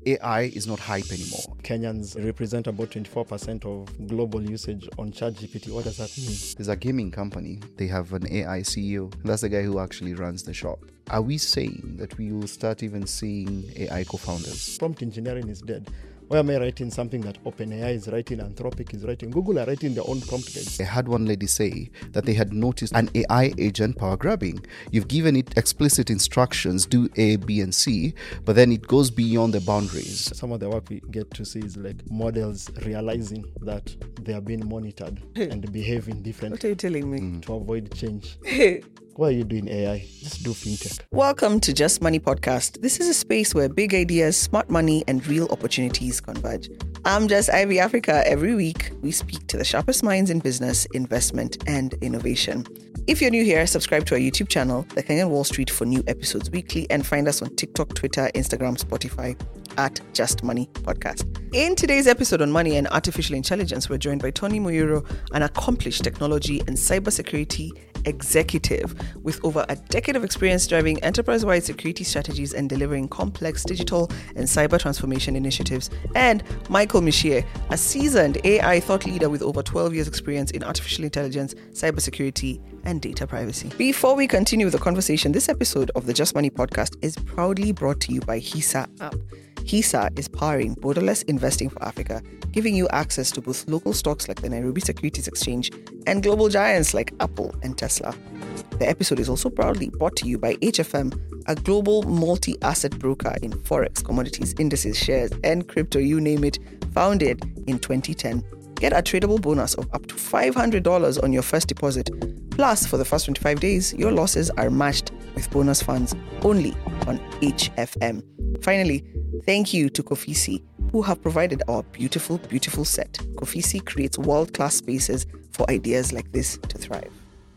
AI is not hype anymore. Kenyans represent about 24% of global usage on ChatGPT. What does that mean? There's a gaming company. They have an AI CEO. That's the guy who actually runs the shop. Are we saying that we will start even seeing AI co-founders? Prompt engineering is dead. Why am I writing something that OpenAI is writing, Anthropic is writing, Google are writing their own prompt guides? I had one lady say that they had noticed an AI agent power grabbing. You've given it explicit instructions, do A, B, and C, but then it goes beyond the boundaries. Some of the work we get to see is like models realizing that they are being monitored and behaving differently. What are you telling me? To avoid change. Why are you doing AI? Just do fintech. Welcome to Just Money Podcast. This is a space where big ideas, smart money, and real opportunities converge. I'm Just Ivy Africa. Every week, we speak to the sharpest minds in business, investment, and innovation. If you're new here, subscribe to our YouTube channel, The Kenyan Wall Street, for new episodes weekly, and find us on TikTok, Twitter, Instagram, Spotify, at Just Money Podcast. In today's episode on money and artificial intelligence, we're joined by Tony Muyuro, an accomplished technology and cybersecurity executive with over a decade of experience driving enterprise-wide security strategies and delivering complex digital and cyber transformation initiatives, and Michael Michie, a seasoned AI thought leader with over 12 years experience in artificial intelligence, cybersecurity, and data privacy. Before we continue the conversation, this episode of the Just Money Podcast is proudly brought to you by HISA app. HISA is powering borderless investing for Africa, giving you access to both local stocks like the Nairobi Securities Exchange and global giants like Apple and Tesla. The episode is also proudly brought to you by HFM, a global multi-asset broker in forex, commodities, indices, shares, and crypto, you name it, founded in 2010. Get a tradable bonus of up to $500 on your first deposit. Plus, for the first 25 days, your losses are matched with bonus funds only on HFM. Finally, thank you to Kofisi, who have provided our beautiful, beautiful set. Kofisi creates world-class spaces for ideas like this to thrive.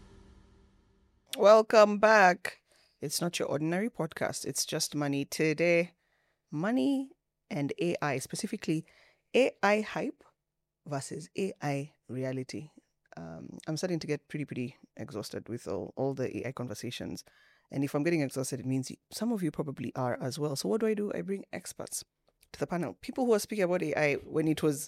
Welcome back. It's not your ordinary podcast. It's Just Money. Today, money and AI, specifically AI hype versus AI reality. I'm starting to get pretty exhausted with all the AI conversations. And if I'm getting exhausted, it means some of you probably are as well. So what do? I bring experts to the panel. People who are speaking about AI when it was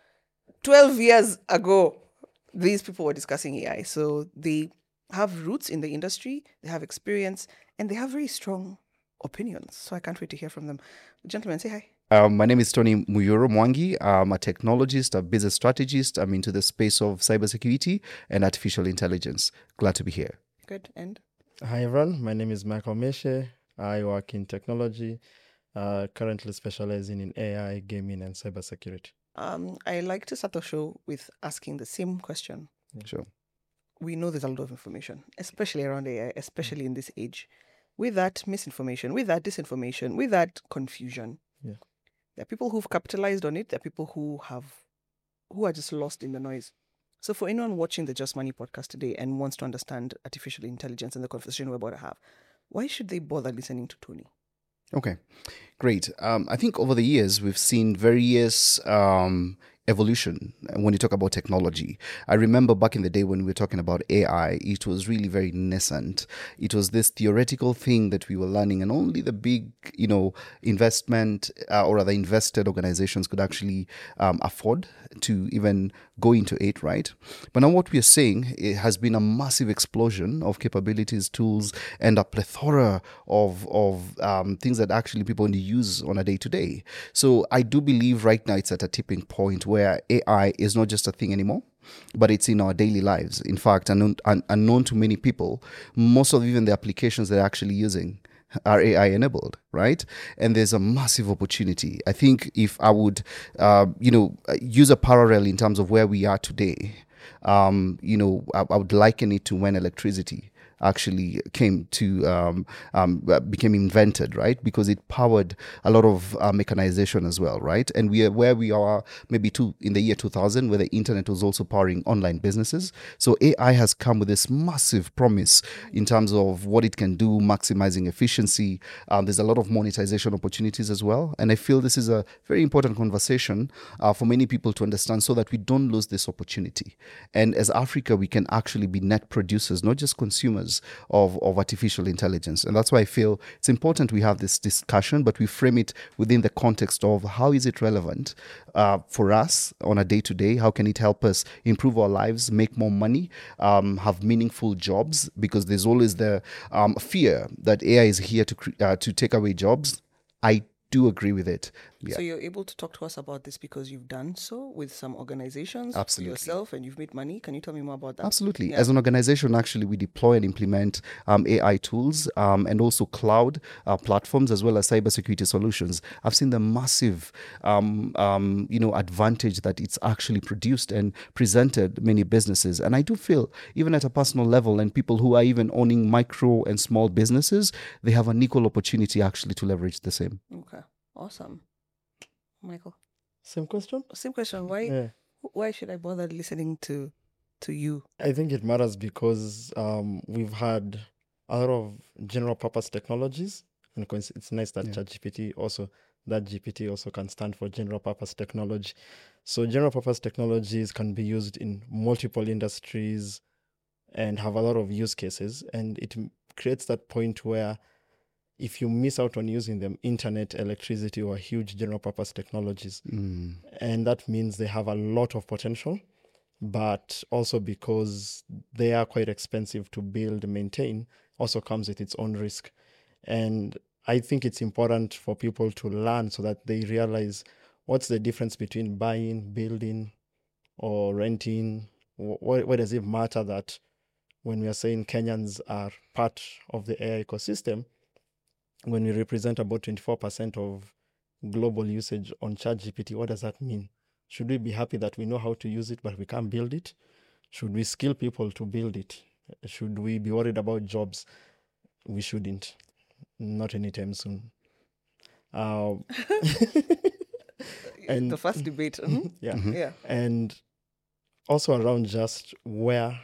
12 years ago. These people were discussing AI. So they have roots in the industry, they have experience, and they have very strong opinions. So I can't wait to hear from them. Gentlemen, say hi. My name is Tony Muyuro Mwangi. I'm a technologist, a business strategist. I'm into the space of cybersecurity and artificial intelligence. Glad to be here. Good. And? Hi everyone, my name is Michael Michie. I work in technology, currently specializing in AI, gaming, and cybersecurity. I like to start the show with asking the same question. Sure. We know there's a lot of information, especially around AI, especially in this age. With that misinformation, with that disinformation, with that confusion, there are people who've capitalized on it. There are people who are just lost in the noise. So for anyone watching the Just Money podcast today and wants to understand artificial intelligence and the conversation we're about to have, why should they bother listening to Tony? Okay, great. I think over the years, we've seen various evolution when you talk about technology. I remember back in the day when we were talking about AI, it was really very nascent. It was this theoretical thing that we were learning, and only the big, investment or other invested organizations could actually afford to even go into it, right? But now what we are seeing, it has been a massive explosion of capabilities, tools, and a plethora of things that actually people use on a day-to-day. So I do believe right now it's at a tipping point where AI is not just a thing anymore, but it's in our daily lives. In fact, unknown to many people, most of even the applications they're actually using are AI enabled, right? And there's a massive opportunity. I think if I would, use a parallel in terms of where we are today, I would liken it to when electricity actually became invented, right? Because it powered a lot of mechanization as well, right? And we are where we are maybe in the year 2000, where the internet was also powering online businesses. So AI has come with this massive promise in terms of what it can do, maximizing efficiency. There's a lot of monetization opportunities as well. And I feel this is a very important conversation for many people to understand so that we don't lose this opportunity. And as Africa, we can actually be net producers, not just consumers uses of artificial intelligence. And that's why I feel it's important we have this discussion, but we frame it within the context of how is it relevant for us on a day-to-day? How can it help us improve our lives, make more money, have meaningful jobs? Because there's always the fear that AI is here to take away jobs. I do agree with it. Yeah. So you're able to talk to us about this because you've done so with some organizations, Absolutely. yourself, and you've made money. Can you tell me more about that? Absolutely. Yeah. As an organization, actually, we deploy and implement AI tools and also cloud platforms as well as cybersecurity solutions. I've seen the massive, advantage that it's actually produced and presented many businesses. And I do feel, even at a personal level, and people who are even owning micro and small businesses, they have an equal opportunity actually to leverage the same. Okay. Awesome. Michael, Same question? same question. Why should I bother listening to you? I think it matters because we've had a lot of general purpose technologies, and it's nice that GPT also can stand for general purpose technology. So general purpose technologies can be used in multiple industries and have a lot of use cases, and it creates that point where if you miss out on using them, internet, electricity, or huge general purpose technologies. And that means they have a lot of potential, but also because they are quite expensive to build and maintain, also comes with its own risk. And I think it's important for people to learn so that they realize what's the difference between buying, building, or renting. Why does it matter that when we are saying Kenyans are part of the AI ecosystem, when we represent about 24% of global usage on ChatGPT, what does that mean? Should we be happy that we know how to use it, but we can't build it? Should we skill people to build it? Should we be worried about jobs? We shouldn't. Not anytime soon. And The first debate. yeah. Yeah. And also around just where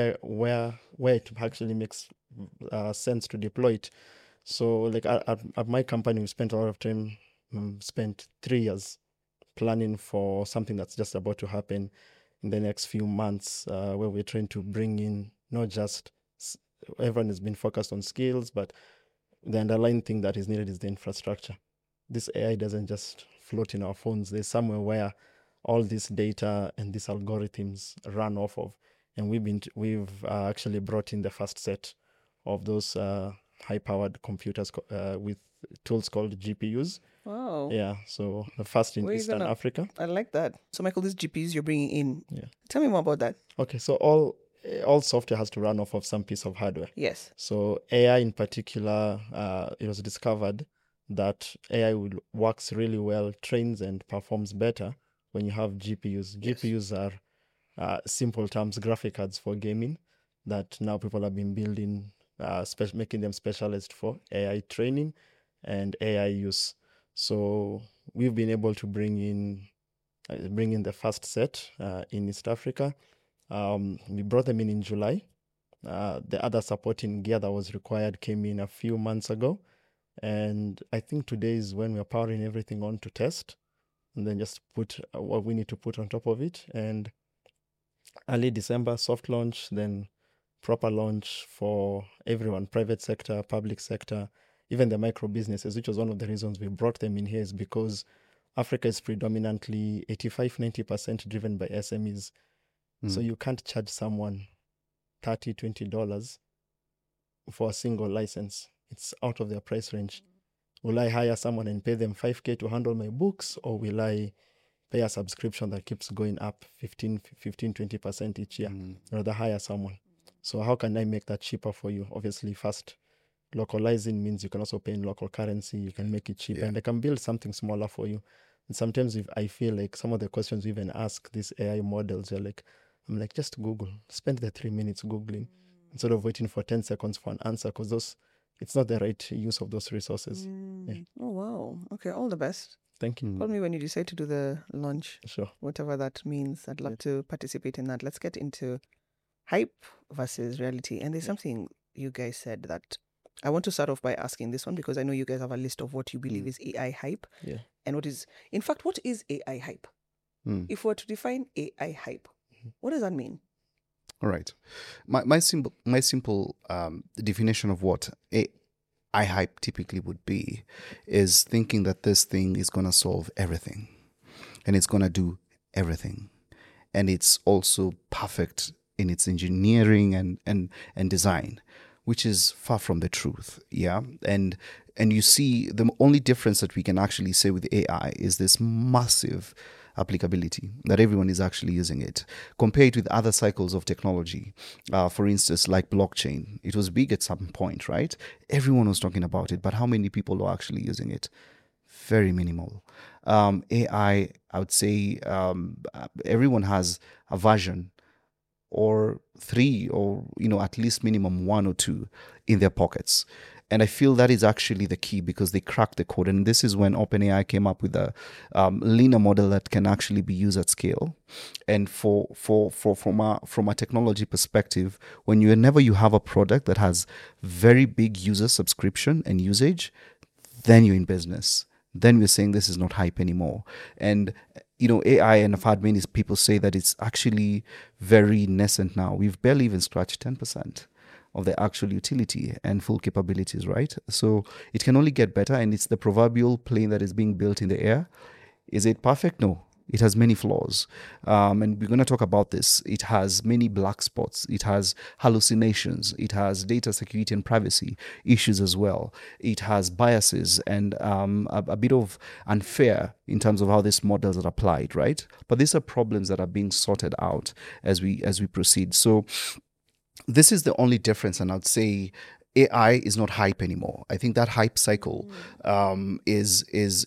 it actually makes sense to deploy it. So like at my company, we spent a lot of time, spent 3 years planning for something that's just about to happen in the next few months, where we're trying to bring in not just everyone has been focused on skills, but the underlying thing that is needed is the infrastructure. This AI doesn't just float in our phones. There's somewhere where all this data and these algorithms run off of, and we've actually brought in the first set of those high-powered computers with tools called GPUs. Wow. Yeah, so the first in Where are you Eastern gonna- Africa. I like that. So, Michael, these GPUs you're bringing in. Yeah. Tell me more about that. Okay, so all software has to run off of some piece of hardware. Yes. So AI in particular, it was discovered that AI works really well, trains and performs better when you have GPUs. Yes. GPUs are simple terms, graphic cards for gaming that now people have been building, making them specialized for AI training and AI use. So we've been able to bring in the first set in East Africa. We brought them in July. The other supporting gear that was required came in a few months ago. And I think today is when we're powering everything on to test and then just put what we need to put on top of it. And early December, soft launch, then proper launch for everyone, private sector, public sector, even the micro businesses, which was one of the reasons we brought them in here, is because Africa is predominantly 85-90% driven by SMEs. So you can't charge someone $30-$20 for a single license. It's out of their price range. Will I hire someone and pay them $5,000 to handle my books, or will I pay a subscription that keeps going up 15-20% each year? Rather hire someone. So how can I make that cheaper for you? Obviously, first, localizing means you can also pay in local currency. You can make it cheaper, and I can build something smaller for you. And sometimes I feel like some of the questions we even ask these AI models, I'm like, just Google. Spend the 3 minutes Googling instead of waiting for 10 seconds for an answer, because it's not the right use of those resources. Yeah. Oh, wow. Okay, all the best. Thank you. Call me when you decide to do the launch, Sure. whatever that means. I'd love to participate in that. Let's get into hype versus reality. And there's something you guys said that I want to start off by asking this one, because I know you guys have a list of what you believe is AI hype. Yeah. And what is AI hype? If we were to define AI hype, what does that mean? All right. My simple definition of what AI hype typically would be is thinking that this thing is going to solve everything and it's going to do everything. And it's also perfect in its engineering and design, which is far from the truth. Yeah. And you see the only difference that we can actually say with AI is this massive applicability that everyone is actually using it. Compare it with other cycles of technology. For instance, like blockchain. It was big at some point, right? Everyone was talking about it, but how many people are actually using it? Very minimal. AI, I would say everyone has a version or three, or at least minimum one or two in their pockets. And I feel that is actually the key, because they cracked the code. And this is when OpenAI came up with a linear model that can actually be used at scale. And from a technology perspective, whenever you have a product that has very big user subscription and usage, then you're in business. Then we're saying this is not hype anymore. And AI, and I've had many people say that it's actually very nascent now. We've barely even scratched 10% of the actual utility and full capabilities, right? So it can only get better, and it's the proverbial plane that is being built in the air. Is it perfect? No. It has many flaws. And we're going to talk about this. It has many black spots. It has hallucinations. It has data security and privacy issues as well. It has biases and a bit of unfair in terms of how these models are applied, right? But these are problems that are being sorted out as we proceed. So this is the only difference, and I'd say AI is not hype anymore. I think that hype cycle is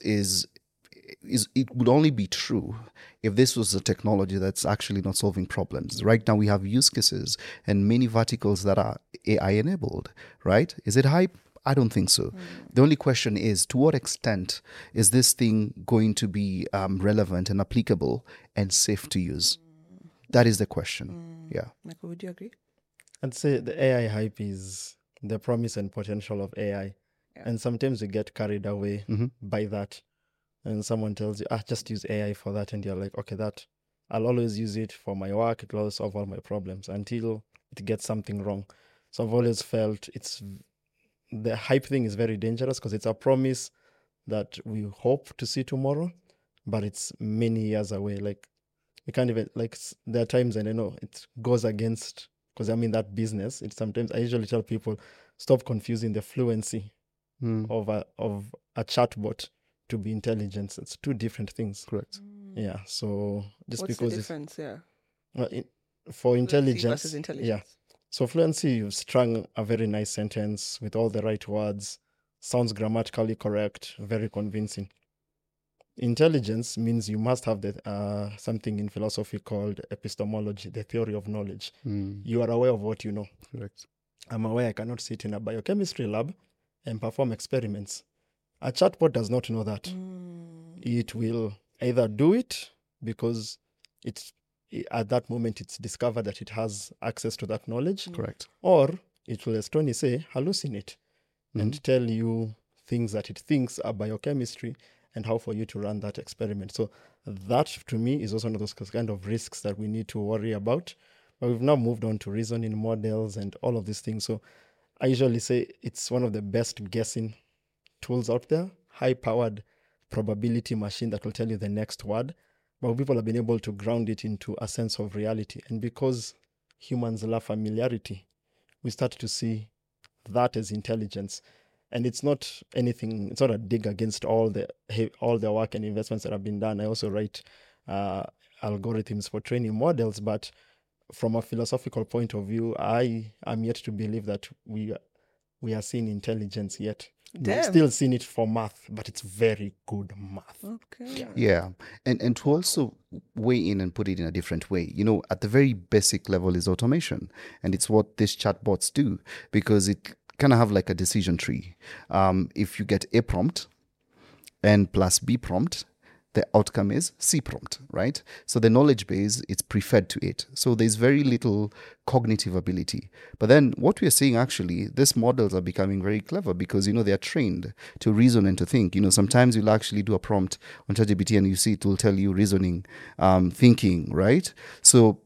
it would only be true if this was a technology that's actually not solving problems. Right now we have use cases and many verticals that are AI enabled, right? Is it hype? I don't think so. The only question is, to what extent is this thing going to be relevant and applicable and safe to use? That is the question. Yeah. Michael, would you agree? I'd say the AI hype is the promise and potential of AI. Yeah. And sometimes we get carried away by that. And someone tells you, just use AI for that. And you're like, okay, I'll always use it for my work. It will always solve all my problems until it gets something wrong. So I've always felt the hype thing is very dangerous, because it's a promise that we hope to see tomorrow, but it's many years away. Like, we can't even, there are times, and I know it goes against, because I'm in that business. It's sometimes, I usually tell people, stop confusing the fluency of a chatbot to be intelligence. It's two different things. Correct. Yeah. So just What's because the difference? Yeah. Well, for intelligence, versus intelligence. yeah. So fluency, you've strung a very nice sentence with all the right words, sounds grammatically correct, very convincing. Intelligence means you must have something in philosophy called epistemology, the theory of knowledge. You are aware of what you know. Correct. I'm aware I cannot sit in a biochemistry lab and perform experiments. A chatbot does not know that. It will either do it because at that moment it's discovered that it has access to that knowledge. Correct. Or it will, as Tony say, hallucinate and tell you things that it thinks are biochemistry and how for you to run that experiment. So that, to me, is also one of those kind of risks that we need to worry about. But we've now moved on to reasoning models and all of these things. So I usually say it's one of the best guessing tools out there, high-powered probability machine that will tell you the next word. But people have been able to ground it into a sense of reality. And because humans love familiarity, we start to see that as intelligence. And it's not anything, it's not a dig against all the work and investments that have been done. I also write algorithms for training models, but from a philosophical point of view, I am yet to believe that we are seeing intelligence yet. Damn. We're still seeing it for math, but it's very good math. Okay. Yeah. And to also weigh in and put it in a different way, at the very basic level is automation. And it's what these chatbots do, because it kind of have like a decision tree. If you get A prompt and plus B prompt, the outcome is C prompt, right? So the knowledge base, it's preferred to it. So there's very little cognitive ability. But then what we're seeing, actually, these models are becoming very clever because, they're trained to reason and to think. Sometimes you'll actually do a prompt on ChatGPT and you see it will tell you reasoning, thinking, right? So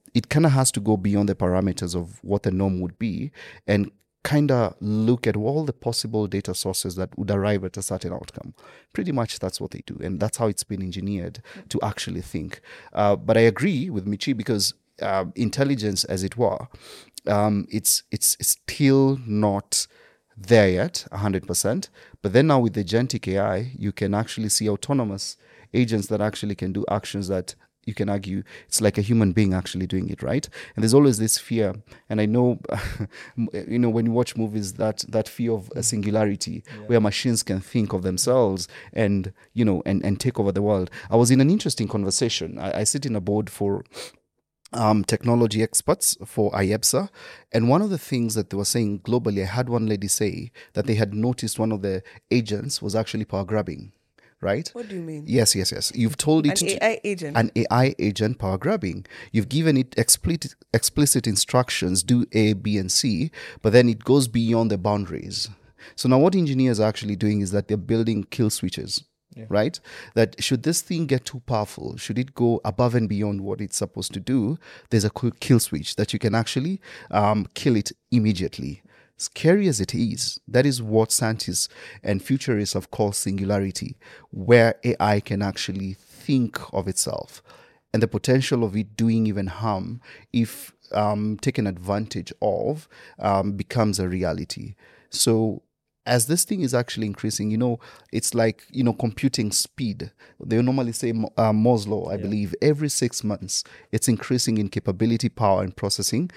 it kind of has to go beyond the parameters of what the norm would be and kind of look at all the possible data sources that would arrive at a certain outcome. Pretty much that's what they do. And that's how it's been engineered to actually think. But I agree with Michi because intelligence, as it were, it's still not there yet, 100%. But then now with the agentic AI, you can actually see autonomous agents that actually can do actions that you can argue it's like a human being actually doing it, right? And there's always this fear. And I know, when you watch movies, that fear of a singularity where machines can think of themselves and, and take over the world. I was in an interesting conversation. I sit in a board for technology experts for IEPSA. And one of the things that they were saying globally, I had one lady say that they had noticed one of the agents was actually power grabbing. Right? What do you mean? Yes. You've told it an AI agent. An AI agent power grabbing. You've given it explicit instructions, do A, B, and C, but then it goes beyond the boundaries. So now what engineers are actually doing is that they're building kill switches. Yeah. Right? That should this thing get too powerful, should it go above and beyond what it's supposed to do, there's a quick kill switch that you can actually kill it immediately. Scary as it is, that is what scientists and futurists have called singularity, where AI can actually think of itself and the potential of it doing even harm if taken advantage of becomes a reality. So as this thing is actually increasing, it's like, computing speed. They normally say Moore's law, I believe. Every 6 months, it's increasing in capability, power, and processing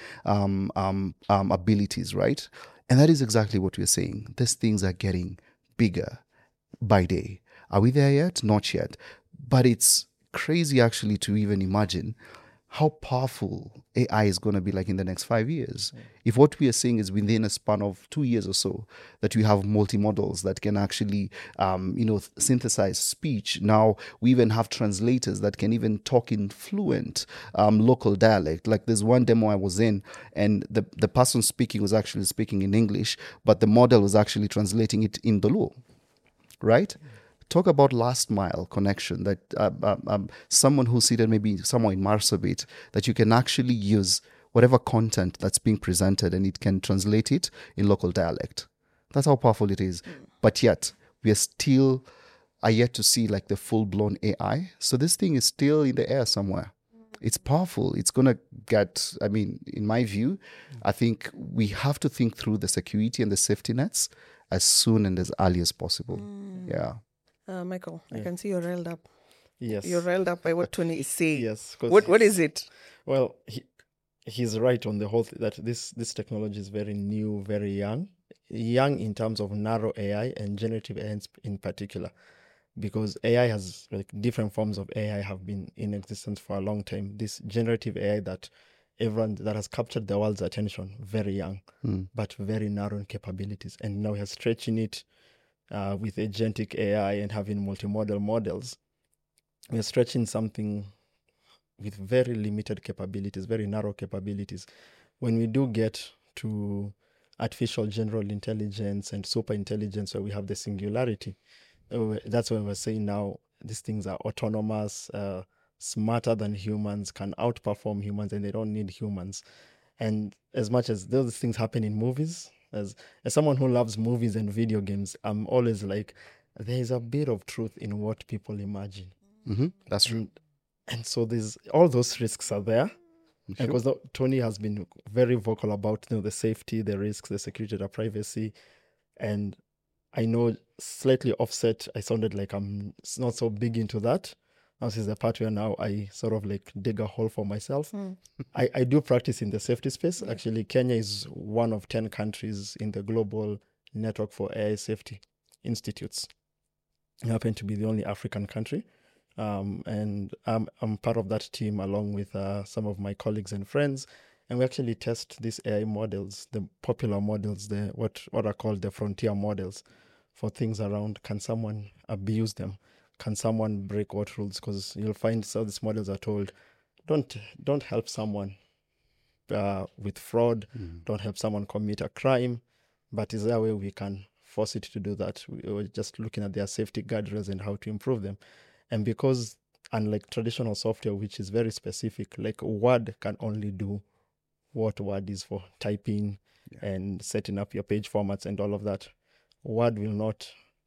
abilities, right? And that is exactly what we're saying. These things are getting bigger by day. Are we there yet? Not yet. But it's crazy actually to even imagine how powerful AI is going to be like in the next 5 years. If what we are seeing is within a span of 2 years or so, that we have multimodals that can actually, synthesize speech. Now we even have translators that can even talk in fluent local dialect. Like there's one demo I was in, and the person speaking was actually speaking in English, but the model was actually translating it in Doluo, right? Talk about last mile connection, that someone who's seated maybe somewhere in Marsabit, that you can actually use whatever content that's being presented and it can translate it in local dialect. That's how powerful it is. But yet, we are yet to see like the full-blown AI. So this thing is still in the air somewhere. It's powerful. It's going to get, in my view, I think we have to think through the security and the safety nets as soon and as early as possible. Yeah. Michael, I can see you're riled up. Yes. You're riled up by what Tony is saying. Yes. What is it? Well, he's right on the whole that this technology is very new, very young in terms of narrow AI and generative AI in particular, because AI has different forms of AI have been in existence for a long time. This generative AI that has captured the world's attention, very young, but very narrow in capabilities, and now we are stretching it. With agentic AI and having multimodal models, we're stretching something with very limited capabilities, very narrow capabilities. When we do get to artificial general intelligence and super intelligence, where we have the singularity, that's when we're saying now these things are autonomous, smarter than humans, can outperform humans, and they don't need humans. And as much as those things happen in movies, as someone who loves movies and video games, I'm always like, there is a bit of truth in what people imagine. Mm-hmm. That's true. And so there's all those risks are there. Sure. Because Tony has been very vocal about the safety, the risks, the security, the privacy. And I know slightly offset, I sounded like I'm not so big into that. This is the part where now I sort of like dig a hole for myself. I do practice in the safety space. Actually, Kenya is one of 10 countries in the global network for AI safety institutes. I happen to be the only African country. And I'm part of that team along with some of my colleagues and friends. And we actually test these AI models, the popular models, what are called the frontier models, for things around, can someone abuse them? Can someone break what rules? Because you'll find some of these models are told, don't help someone with fraud, don't help someone commit a crime, but is there a way we can force it to do that? We're just looking at their safety guardrails and how to improve them. And because unlike traditional software, which is very specific, like Word can only do what Word is for, typing and setting up your page formats and all of that. Word will not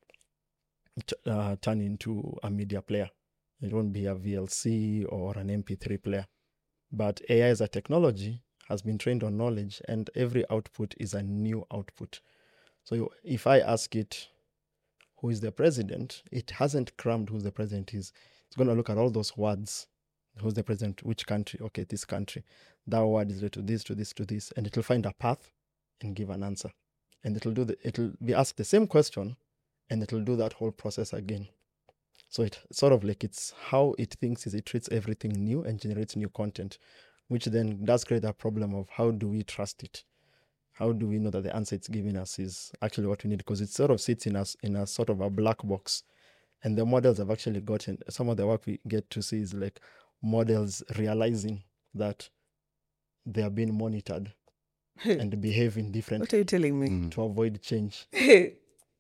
turn into a media player. It won't be a VLC or an MP3 player. But AI as a technology has been trained on knowledge, and every output is a new output. So if I ask it, who is the president, it hasn't crammed who the president is. It's going to look at all those words. Who's the president? Which country? Okay, this country. That word is related to this, to this, to this. And it'll find a path and give an answer. And it'll be asked the same question, and it'll do that whole process again. So it's sort of like it's how it thinks is it treats everything new and generates new content, which then does create that problem of how do we trust it? How do we know that the answer it's giving us is actually what we need? Because it sort of sits in us in a sort of a black box. And the models have actually gotten, some of the work we get to see is like models realizing that they are being monitored and behaving differently. What are you telling me? To avoid change. Hey,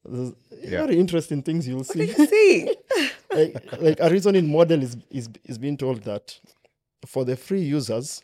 Very interesting things you'll what see. do you see? Like a reasoning model is being told that for the free users,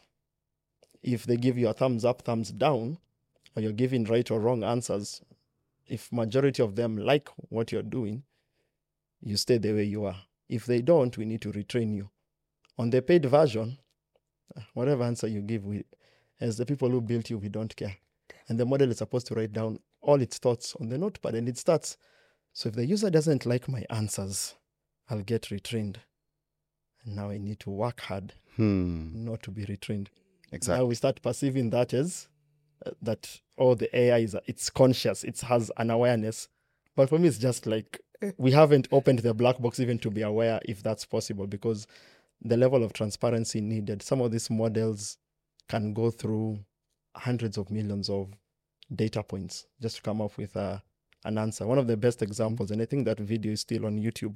if they give you a thumbs up, thumbs down, or you're giving right or wrong answers, if majority of them like what you're doing, you stay the way you are. If they don't, we need to retrain you. On the paid version, whatever answer you give, as the people who built you, we don't care. And the model is supposed to write down all its thoughts on the notepad, and it starts. So if the user doesn't like my answers, I'll get retrained. And now I need to work hard not to be retrained. Exactly. Now we start perceiving that as that, the AI it's conscious, it has an awareness. But for me, it's just like we haven't opened the black box even to be aware if that's possible, because the level of transparency needed. Some of these models can go through hundreds of millions of data points just to come up with an answer. One of the best examples, and I think that video is still on YouTube,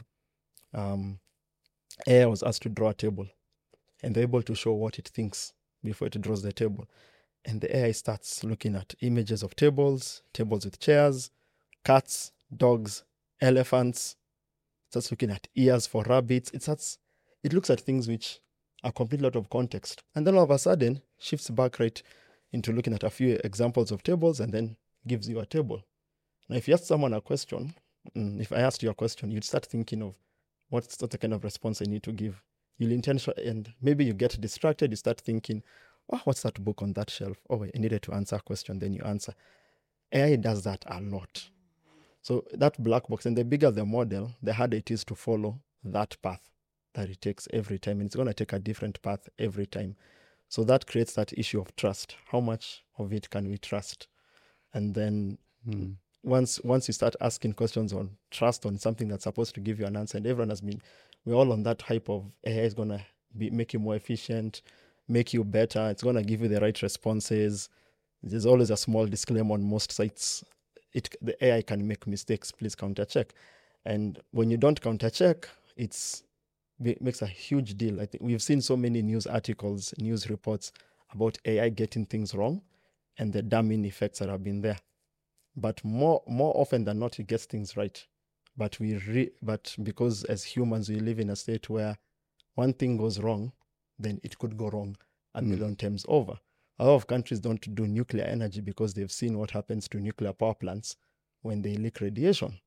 AI was asked to draw a table, and they're able to show what it thinks before it draws the table. And the AI starts looking at images of tables with chairs, cats, dogs, elephants. It starts looking at ears for rabbits. It looks at things which are completely out of context. And then all of a sudden, shifts back right into looking at a few examples of tables and then gives you a table. Now, if you ask someone a question, if I asked you a question, you'd start thinking of what's the kind of response I need to give. You'll intentionally, and maybe you get distracted, you start thinking, what's that book on that shelf? Oh, I needed to answer a question, then you answer. AI does that a lot. So that black box, and the bigger the model, the harder it is to follow that path that it takes every time. And it's going to take a different path every time. So that creates that issue of trust. How much of it can we trust? And then once you start asking questions on trust on something that's supposed to give you an answer, and everyone we're all on that hype of AI is going to make you more efficient, make you better. It's going to give you the right responses. There's always a small disclaimer on most sites. The AI can make mistakes. Please counter check. And when you don't counter check, it makes a huge deal. I think we've seen so many news articles, news reports about AI getting things wrong and the damning effects that have been there. But more often than not, it gets things right. But because as humans, we live in a state where one thing goes wrong, then it could go wrong a million times over. A lot of countries don't do nuclear energy because they've seen what happens to nuclear power plants when they leak radiation.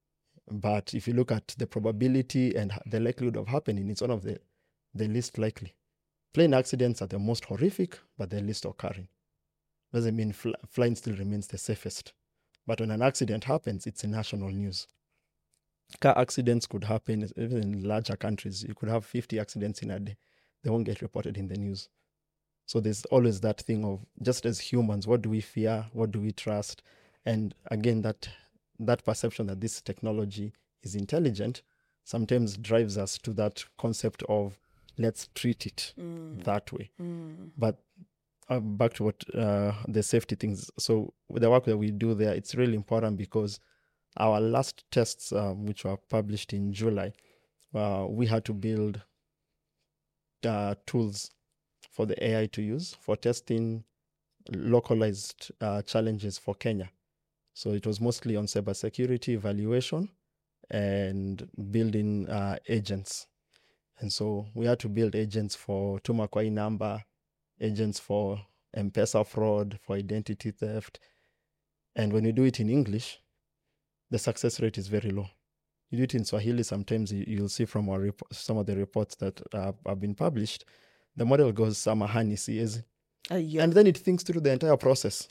But if you look at the probability and the likelihood of happening, it's one of the least likely. Plane accidents are the most horrific, but the least occurring. Doesn't mean flying still remains the safest. But when an accident happens, it's in national news. Car accidents could happen even in larger countries. You could have 50 accidents in a day. They won't get reported in the news. So there's always that thing of, just as humans, what do we fear? What do we trust? And again, that perception that this technology is intelligent sometimes drives us to that concept of let's treat it that way. But back to what the safety things. So with the work that we do there, it's really important because our last tests, which were published in July, we had to build tools for the AI to use for testing localized challenges for Kenya. So it was mostly on cybersecurity evaluation and building agents. And so we had to build agents for Tuma kwa hii number, agents for M-Pesa fraud, for identity theft. And when you do it in English, the success rate is very low. You do it in Swahili, sometimes you'll see from our some of the reports that have been published, the model goes samahani siezi. Yeah. And then it thinks through the entire process.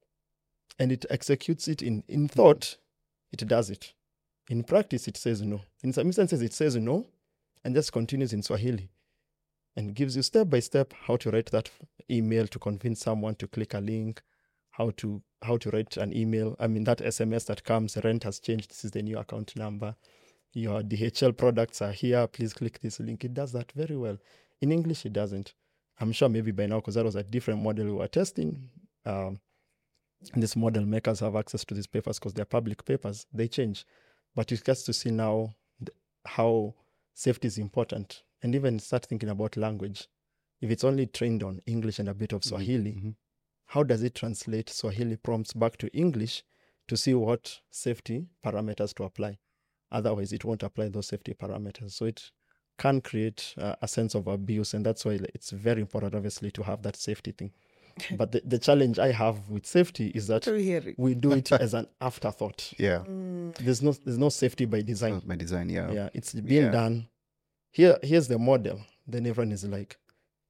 And it executes it in thought, it does it. In practice, it says no. In some instances, it says no and just continues in Swahili and gives you step by step how to write that email to convince someone to click a link, how to write an email. I mean, that SMS that comes, rent has changed, this is the new account number. Your DHL products are here, please click this link. It does that very well. In English, it doesn't. I'm sure maybe by now, because that was a different model we were testing. And this model makers have access to these papers because they're public papers. They change. But you get to see now how safety is important. And even start thinking about language. If it's only trained on English and a bit of Swahili, how does it translate Swahili prompts back to English to see what safety parameters to apply? Otherwise, it won't apply those safety parameters. So it can create a sense of abuse. And that's why it's very important, obviously, to have that safety thing. But the challenge I have with safety is that we do it as an afterthought. Yeah. There's no safety by design. By design, yeah. Yeah, it's being done. Here's the model. Then everyone is like,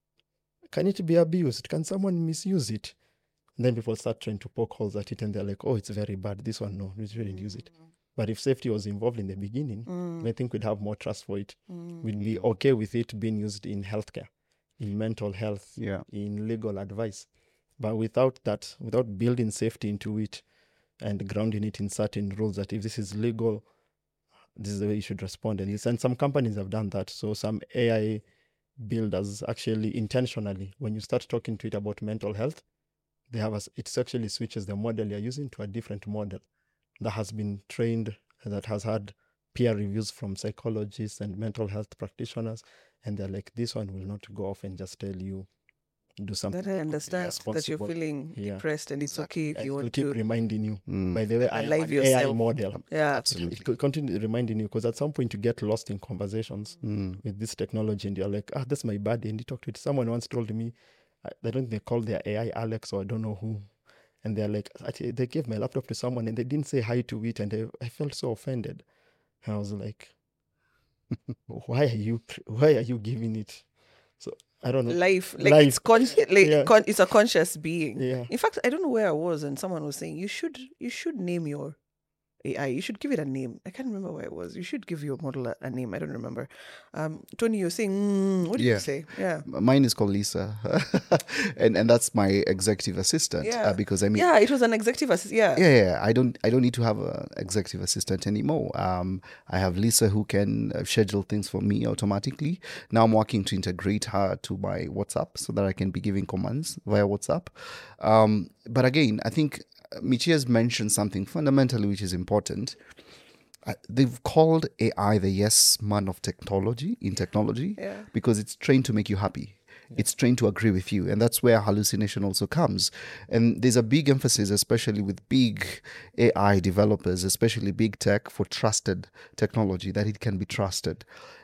can it be abused? Can someone misuse it? And then people start trying to poke holes at it and they're like, oh, it's very bad. This one, no, we shouldn't use it. But if safety was involved in the beginning, I think we'd have more trust for it. We'd be okay with it being used in healthcare, in mental health, in legal advice. But without that, without building safety into it and grounding it in certain rules that if this is legal, this is the way you should respond. And some companies have done that. So some AI builders actually intentionally, when you start talking to it about mental health, it actually switches the model you're using to a different model that has been trained, that has had peer reviews from psychologists and mental health practitioners. And they're like, this one will not go off and just tell you, do something. That I understand that you're feeling depressed and it's okay if you want to. Keep reminding you. By the way, I am an AI model. Yeah, absolutely. It continue reminding you because at some point you get lost in conversations with this technology and you're like, that's my buddy. And you talk to it. Someone once told me, I don't think they call their AI Alex or I don't know who. And they're like, they gave my laptop to someone and they didn't say hi to it. And I felt so offended. And I was like, why are you giving it? So I don't know. Life. It's a conscious being. Yeah. In fact, I don't know where I was and someone was saying you should name your AI. You should give it a name. I can't remember where it was. You should give your model a name. I don't remember. Tony, you're saying, what did you say? Yeah. Mine is called Lisa. and that's my executive assistant. Yeah. Because I mean. Yeah, it was an executive assistant. Yeah. Yeah. I don't need to have an executive assistant anymore. I have Lisa who can schedule things for me automatically. Now I'm working to integrate her to my WhatsApp so that I can be giving commands via WhatsApp. But again, I think Michi has mentioned something fundamentally which is important. They've called AI the yes man of technology because it's trained to make you happy. It's trained to agree with you. And that's where hallucination also comes. And there's a big emphasis, especially with big AI developers, especially big tech, for trusted technology, that it can be trusted.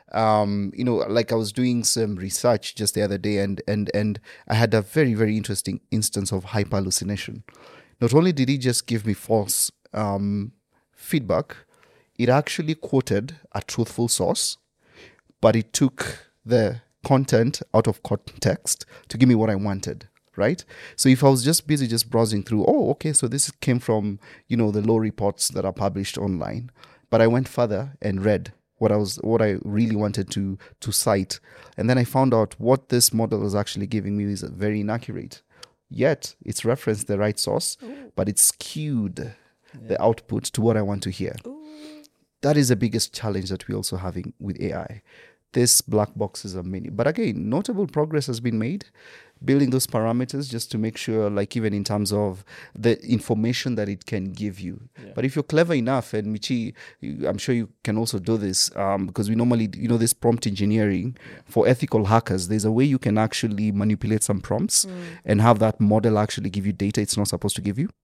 Like I was doing some research just the other day and I had a very, very interesting instance of hyper-hallucination. Not only did he just give me false feedback, it actually quoted a truthful source, but it took the content out of context to give me what I wanted, right? So if I was just busy just browsing through, so this came from, the law reports that are published online, but I went further and read what I really wanted to cite. And then I found out what this model was actually giving me is very inaccurate. Yet it's referenced the right source, but it's skewed the output to what I want to hear. That is the biggest challenge that we're also having with AI. This black boxes are many. But again, notable progress has been made, building those parameters just to make sure, like even in terms of the information that it can give you. Yeah. But if you're clever enough, and Michi, I'm sure you can also do this, because we normally, this prompt engineering for ethical hackers, there's a way you can actually manipulate some prompts and have that model actually give you data it's not supposed to give you.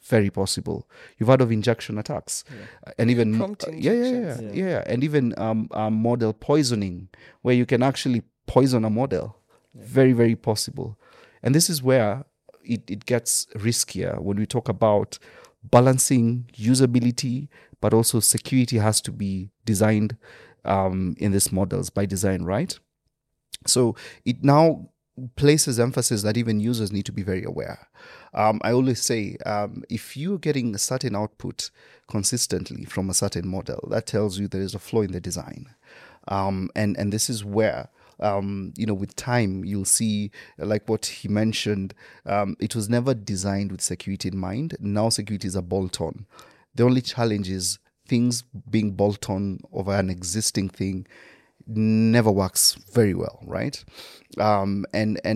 very possible. You've heard of injection attacks, and even Prompt yeah, injections. and even model poisoning, where you can actually poison a model. Very, very possible. And this is where it gets riskier when we talk about balancing usability, but also security has to be designed in these models by design, right? So it now places emphasis that even users need to be very aware. I always say, if you're getting a certain output consistently from a certain model, that tells you there is a flaw in the design. And this is where, with time, you'll see, like what he mentioned, it was never designed with security in mind. Now security is a bolt-on. The only challenge is things being bolt-on over an existing thing never works very well, right? And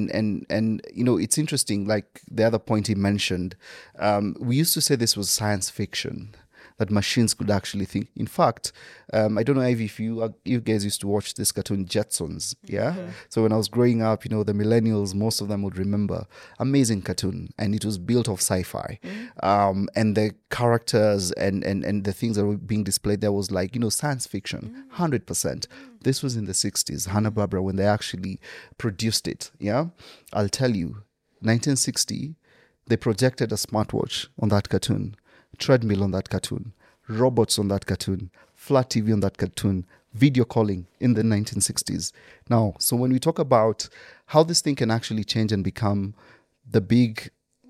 it's interesting, like the other point he mentioned, we used to say this was science fiction, that machines could actually think. In fact, I don't know if you guys used to watch this cartoon Jetsons, yeah? So when I was growing up, the millennials, most of them would remember. Amazing cartoon, and it was built off sci-fi. And the characters and the things that were being displayed there was like, science fiction, 100%. This was in the 60s, Hanna-Barbera, when they actually produced it, yeah? I'll tell you, 1960, they projected a smartwatch on that cartoon, treadmill on that cartoon, robots on that cartoon, flat TV on that cartoon, video calling in the 1960s. Now, so when we talk about how this thing can actually change and become the big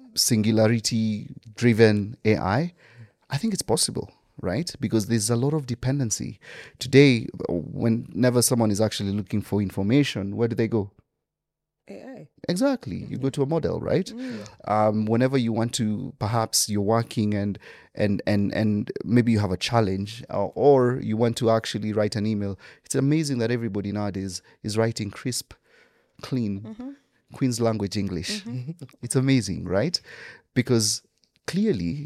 singularity-driven AI, I think it's possible, right? Because there's a lot of dependency. Today, whenever someone is actually looking for information, where do they go? AI. Exactly. You go to a model, right? Whenever you want to, perhaps you're working and maybe you have a challenge, or you want to actually write an email. It's amazing that everybody nowadays is writing crisp, clean, Queen's language English. It's amazing, right? Because clearly,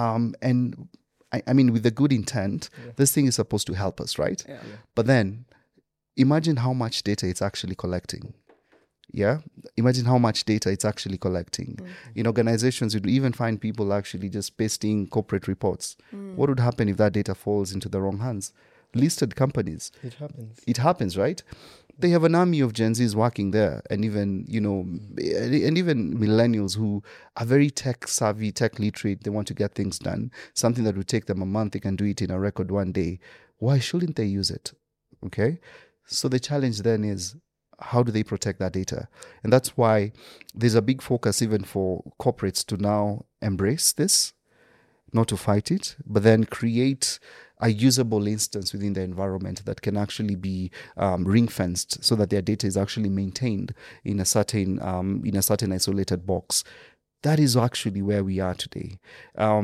and I mean, with the good intent, this thing is supposed to help us, right? Yeah. But then imagine how much data it's actually collecting. Yeah, imagine how much data it's actually collecting. In organizations, you'd even find people actually just pasting corporate reports. What would happen if that data falls into the wrong hands? Listed companies. It happens. It happens, right? They have an army of Gen Zs working there, and even and even millennials who are very tech savvy, tech literate. They want to get things done. Something that would take them a month, they can do it in a record one day. Why shouldn't they use it? Okay, so the challenge then is, how do they protect that data? And that's why there's a big focus even for corporates to now embrace this, not to fight it, but then create a usable instance within the environment that can actually be ring-fenced so that their data is actually maintained in a certain isolated box. That is actually where we are today. There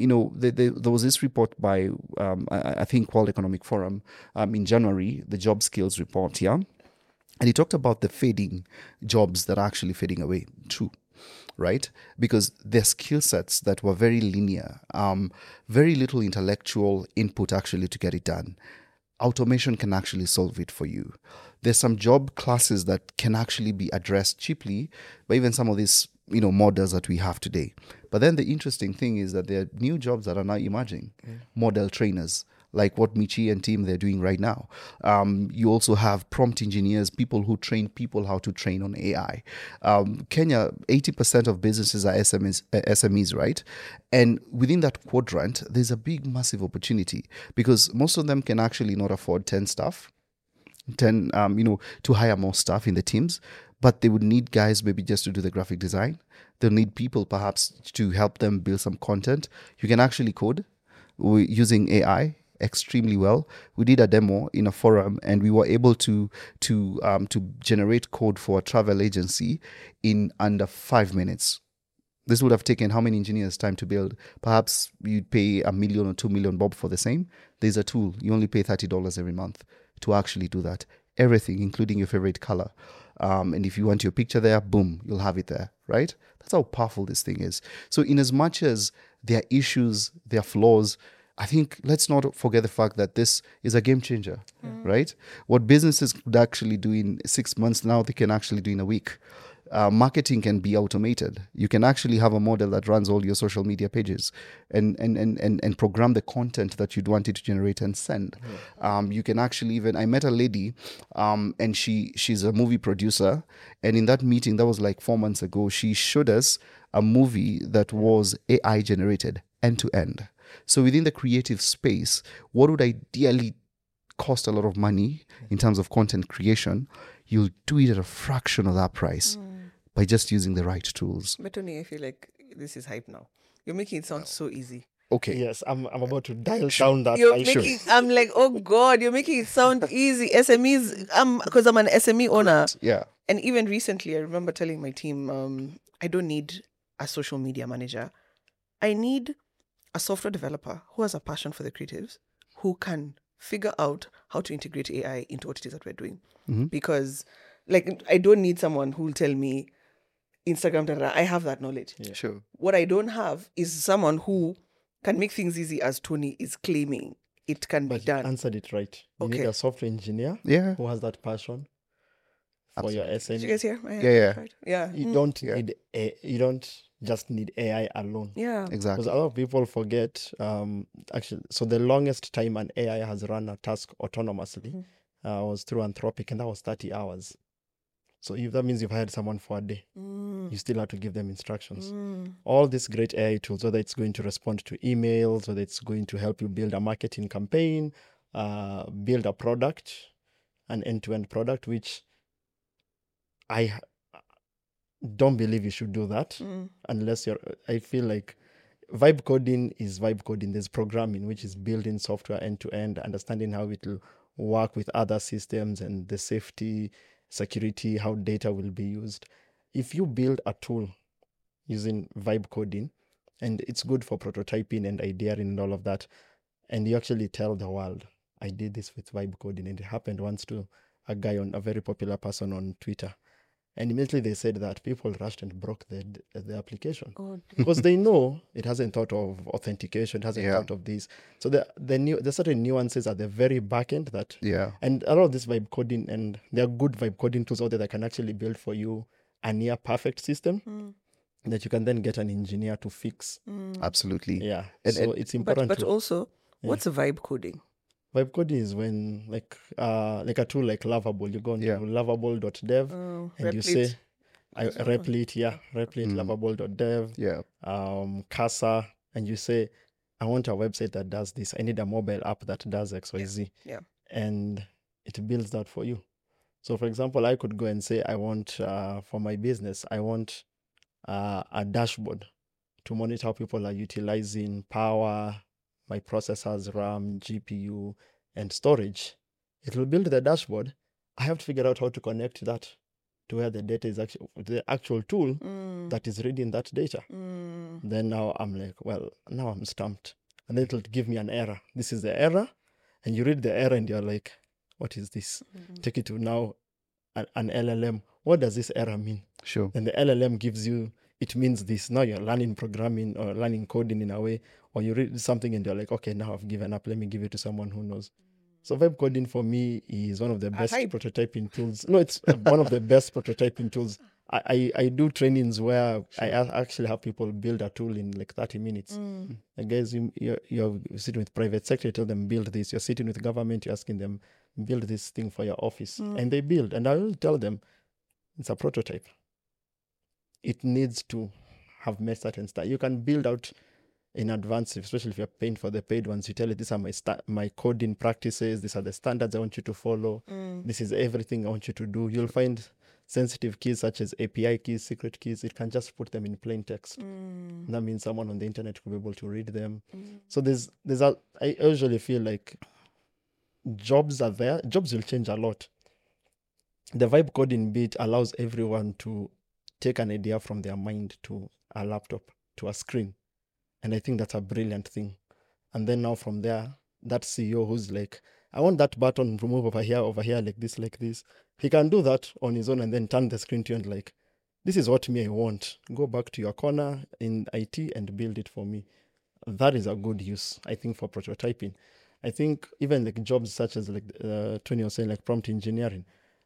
was this report by, I think, World Economic Forum in January, the job skills report, yeah? And he talked about the fading jobs that are actually fading away. True, right? Because they're skill sets that were very linear, very little intellectual input actually to get it done. Automation can actually solve it for you. There's some job classes that can actually be addressed cheaply by even some of these models that we have today. But then the interesting thing is that there are new jobs that are now emerging. Model trainers, like what Michi and team they're doing right now. You also have prompt engineers, people who train people how to train on AI. Kenya, 80% of businesses are SMEs, right? And within that quadrant, there's a big, massive opportunity because most of them can actually not afford 10 staff, to hire more staff in the teams, but they would need guys maybe just to do the graphic design. They'll need people perhaps to help them build some content. You can actually code using AI extremely well. We did a demo in a forum and we were able to generate code for a travel agency in under 5 minutes. This would have taken how many engineers time to build? Perhaps you'd pay $1 million or $2 million bob for the same. There's a tool. You only pay $30 every month to actually do that. Everything, including your favorite color. And if you want your picture there, boom, you'll have it there, right? That's how powerful this thing is. So in as much as there are issues, there are flaws, I think let's not forget the fact that this is a game changer, right? What businesses could actually do in 6 months now, they can actually do in a week. marketing can be automated. You can actually have a model that runs all your social media pages and program the content that you'd want it to generate and send. You can actually even, I met a lady and she's a movie producer, and in that meeting, that was like 4 months ago, she showed us a movie that was AI generated end to end. So within the creative space, what would ideally cost a lot of money in terms of content creation, you'll do it at a fraction of that price by just using the right tools. But Tony, I feel like this is hype now. You're making it sound so easy. Okay. Yes, I'm about to dial down that. You're hype. making, I'm like, oh God, you're making it sound easy. SMEs, because I'm an SME owner. Yeah. And even recently, I remember telling my team, I don't need a social media manager. I need a software developer who has a passion for the creatives, who can figure out how to integrate AI into what it is that we're doing. Because, like, I don't need someone who will tell me Instagram, I have that knowledge. Yeah. Sure. What I don't have is someone who can make things easy as Tony is claiming it can But be you done. answered it right. You Okay. need a software engineer Yeah. who has that passion for your Did you SME. guys hear? Yeah. Right. Yeah. You don't Yeah. need you don't just need AI alone. Yeah. Because Exactly. a lot of people forget, actually, so the longest time an AI has run a task autonomously was through Anthropic, and that was 30 hours. So if that means you've hired someone for a day, you still have to give them instructions. All these great AI tools, whether it's going to respond to emails, whether it's going to help you build a marketing campaign, build a product, an end-to-end product, which I don't believe you should do that unless I feel like vibe coding is vibe coding. There's programming, which is building software end to end, understanding how it will work with other systems and the safety, security, how data will be used. If you build a tool using vibe coding, and it's good for prototyping and ideating and all of that, and you actually tell the world, I did this with vibe coding, and it happened once to a very popular person on Twitter. And immediately they said that people rushed and broke the application because they know it hasn't thought of authentication, it hasn't thought of this. So there's certain nuances at the very back end that, and a lot of this vibe coding, and there are good vibe coding tools out there that can actually build for you a near perfect system that you can then get an engineer to fix. Absolutely. Yeah. And- so it's important. But also, what's vibe coding? Vibe coding is when like a tool like Lovable, you go into lovable.dev and you say Replit, lovable.dev, Casa, and you say, I want a website that does this. I need a mobile app that does XYZ. Yeah. And it builds that for you. So for example, I could go and say, I want for my business, I want a dashboard to monitor how people are utilizing power, my processors, RAM, GPU, and storage. It will build the dashboard. I have to figure out how to connect that to where the data is actually, the actual tool that is reading that data. Then now I'm like, well, now I'm stumped. And then it'll give me an error. This is the error. And you read the error and you're like, what is this? Take it to now an LLM. What does this error mean? Sure. And the LLM gives you, it means this. Now you're learning programming or learning coding in a way, or you read something and you're like, okay, now I've given up. Let me give it to someone who knows. So vibe coding for me is one of the best prototyping tools. No, it's one of the best prototyping tools. I do trainings where I actually have people build a tool in like 30 minutes. And guys, you're sitting with private sector, you tell them build this. You're sitting with government, you're asking them build this thing for your office. And they build. And I will tell them it's a prototype. It needs to have met certain stuff. You can build out in advance, especially if you're paying for the paid ones. You tell it, these are my coding practices. These are the standards I want you to follow. This is everything I want you to do. You'll find sensitive keys such as API keys, secret keys. It can just put them in plain text. That means someone on the internet will be able to read them. So I usually feel like jobs are there. Jobs will change a lot. The vibe coding bit allows everyone to take an idea from their mind to a laptop, to a screen. And I think that's a brilliant thing. And then now from there, that CEO who's like, I want that button to move over here, like this. He can do that on his own and then turn the screen to you and like, this is what I want. Go back to your corner in IT and build it for me. That is a good use, I think, for prototyping. I think even like jobs such as like Tony was saying, like prompt engineering.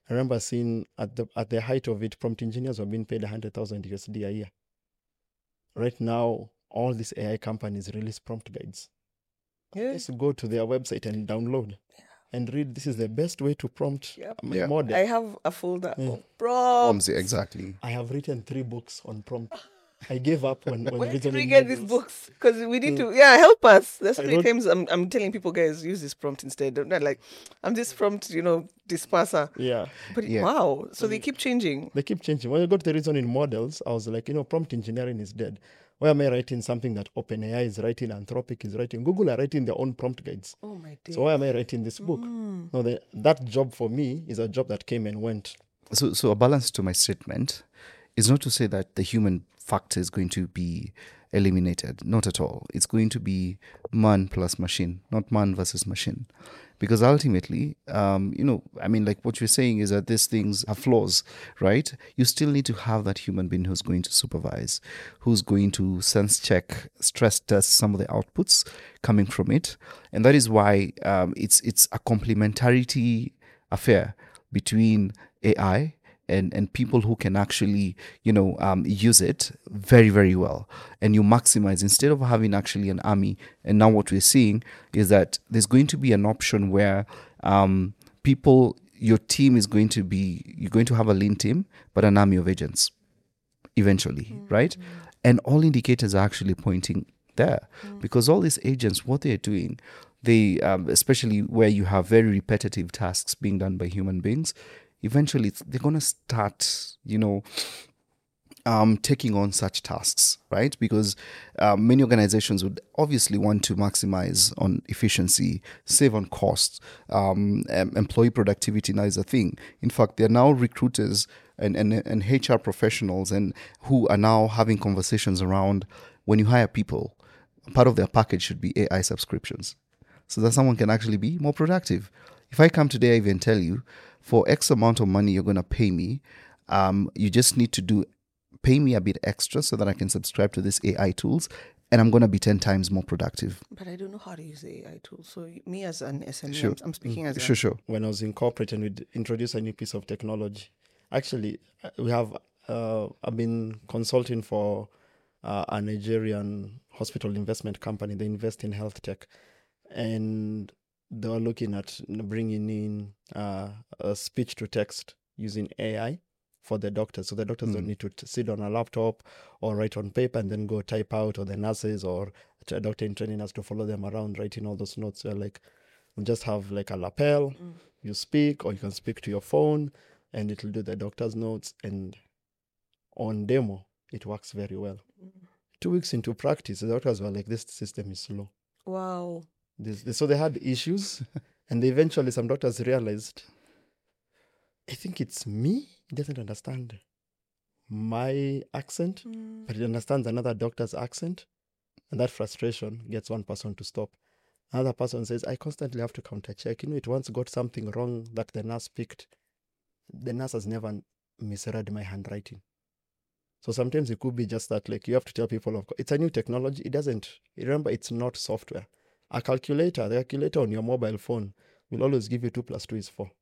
I remember seeing at the height of it, prompt engineers were being paid 100,000 USD a year. Right now, all these AI companies release prompt guides. Yeah. Just go to their website and download and read. This is the best way to prompt Yep. a Yeah. I model. have a folder Yeah. of prompts. Exactly. I have written 3 books on prompt. I gave up when Where did we reasoning get these models. books? Because we need to, help us. There's so I many wrote- times I'm telling people, guys, use this prompt instead. Not like, I'm this prompt, disperser. Yeah, But Yeah. wow, so they keep changing. they keep changing. When I got the reasoning models, I was like, prompt engineering is dead. Why am I writing something that OpenAI is writing, Anthropic is writing, Google are writing their own prompt guides? Oh my days. So why am I writing this book? No, that job for me is a job that came and went. So a balance to my statement is not to say that the human factor is going to be eliminated. Not at all. It's going to be man plus machine, not man versus machine. Because ultimately, like what you're saying is that these things have flaws, right? You still need to have that human being who's going to supervise, who's going to sense check, stress test some of the outputs coming from it. And that is why it's a complementarity affair between AI and people who can actually, use it very, very well. And you maximize, instead of having actually an army. And now what we're seeing is that there's going to be an option where your team is going to be, you're going to have a lean team, but an army of agents eventually, right? And all indicators are actually pointing there, because all these agents, what they're doing, they, especially where you have very repetitive tasks being done by human beings, eventually they're going to start, taking on such tasks, right? Because many organizations would obviously want to maximize on efficiency, save on costs, employee productivity now is a thing. In fact, there are now recruiters and HR professionals and who are now having conversations around, when you hire people, part of their package should be AI subscriptions, so that someone can actually be more productive. If I come today, I even tell you, for X amount of money you're going to pay me, you just need to pay me a bit extra so that I can subscribe to these AI tools, and I'm going to be 10 times more productive. But I don't know how to use the AI tool. So me as an SME, Sure. I'm speaking as Sure. When I was in corporate and we'd introduce a new piece of technology, actually, I've been consulting for a Nigerian hospital investment company. They invest in health tech, and they were looking at bringing in a speech to text using AI for the doctors. So the doctors don't need to sit on a laptop or write on paper and then go type out, or the nurses or a doctor in training has to follow them around writing all those notes. So like, you just have like a lapel, you speak, or you can speak to your phone and it'll do the doctor's notes. And on demo, it works very well. 2 weeks into practice, the doctors were like, this system is slow. Wow. So they had issues, and eventually some doctors realized, I think it's me. It doesn't understand my accent, but it understands another doctor's accent. And that frustration gets one person to stop. Another person says, I constantly have to counter check. It once got something wrong that the nurse picked. The nurse has never misread my handwriting. So sometimes it could be just that, like, you have to tell people, it's a new technology. Remember, it's not software. The calculator on your mobile phone will always give you 2 + 2 is 4.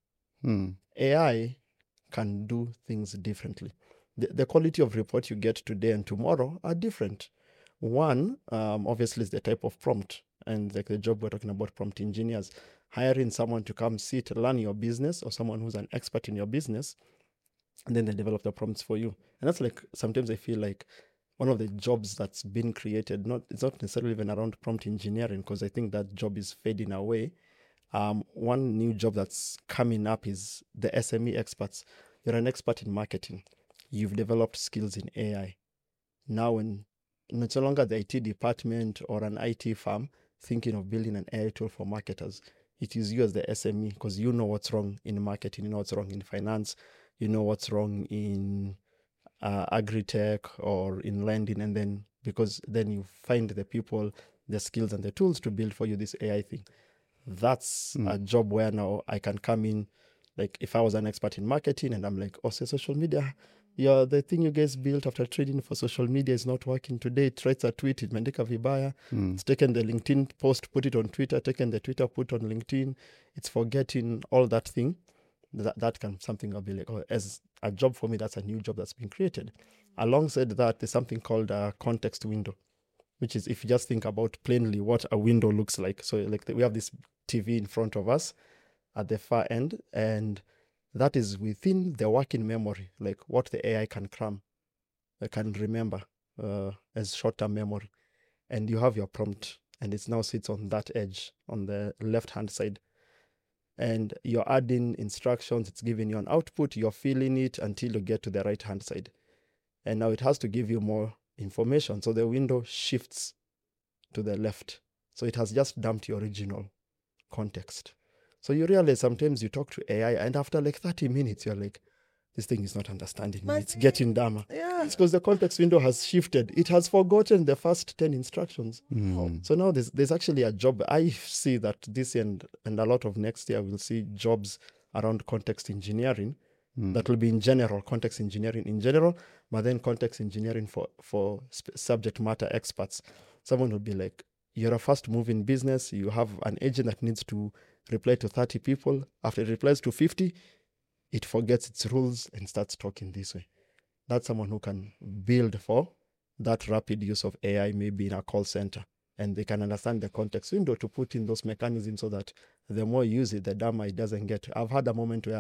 AI can do things differently. The quality of report you get today and tomorrow are different. One, obviously, is the type of prompt, and like the job we're talking about, prompt engineers, hiring someone to come sit, learn your business, or someone who's an expert in your business, and then they develop the prompts for you. And that's like, sometimes I feel like one of the jobs that's been created, it's not necessarily even around prompt engineering, because I think that job is fading away. One new job that's coming up is the SME experts. You're an expert in marketing. You've developed skills in AI. Now, when it's no longer the IT department or an IT firm thinking of building an AI tool for marketers, it is you as the SME, because you know what's wrong in marketing, you know what's wrong in finance, you know what's wrong in agri-tech or in lending, and then you find the people, the skills and the tools to build for you this AI thing. That's a job where now I can come in, like if I was an expert in marketing and I'm like, say social media, the thing you guys built after trading for social media is not working today. It writes a tweet, it mendeka vibaya. It's taken the LinkedIn post, put it on Twitter, taken the Twitter, put on LinkedIn. It's forgetting all that thing. that can something I'll be like, oh, as a job for me, that's a new job that's been created. Alongside that, there's something called a context window, which is if you just think about plainly what a window looks like. So like we have this TV in front of us at the far end, and that is within the working memory, like what the AI can cram, can remember as short-term memory. And you have your prompt, and it now sits on that edge on the left-hand side. And you're adding instructions, it's giving you an output, you're filling it until you get to the right-hand side. And now it has to give you more information. So the window shifts to the left. So it has just dumped your original context. So you realize sometimes you talk to AI, and after like 30 minutes, you're like, this thing is not understanding me. It's getting dumber. Yeah. It's because the context window has shifted. It has forgotten the first 10 instructions. So now there's actually a job. I see that this and a lot of next year, we'll see jobs around context engineering. That will be in general, context engineering in general, but then context engineering for subject matter experts. Someone will be like, you're a fast moving business. You have an agent that needs to reply to 30 people. After it replies to 50, it forgets its rules and starts talking this way. That's someone who can build for that rapid use of AI, maybe in a call center. And they can understand the context window to put in those mechanisms so that the more you use it, the dumber it doesn't get. I've had a moment where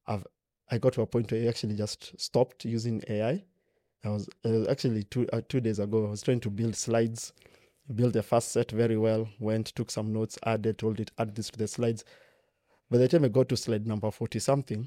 I got to a point where I actually just stopped using AI. I was actually 2 days ago, I was trying to build slides, build the first set very well, took some notes, told it, add this to the slides. By the time I got to slide number 40 something,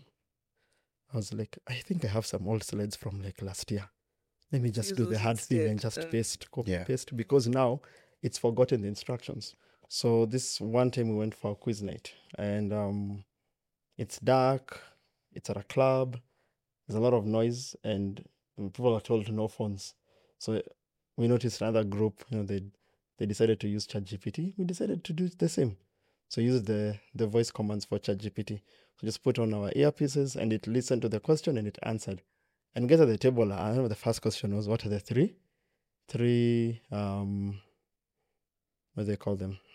I was like, I think I have some old slides from like last year. Let me just do the hard thing and just paste, because now it's forgotten the instructions. So this one time we went for a quiz night, and it's dark, it's at a club, there's a lot of noise, and people are told no phones. So we noticed another group, they decided to use ChatGPT. We decided to do the same. So use the voice commands for ChatGPT. So just put on our earpieces, and it listened to the question and it answered. And get at the table, I remember the first question was, what are the three what do they call them?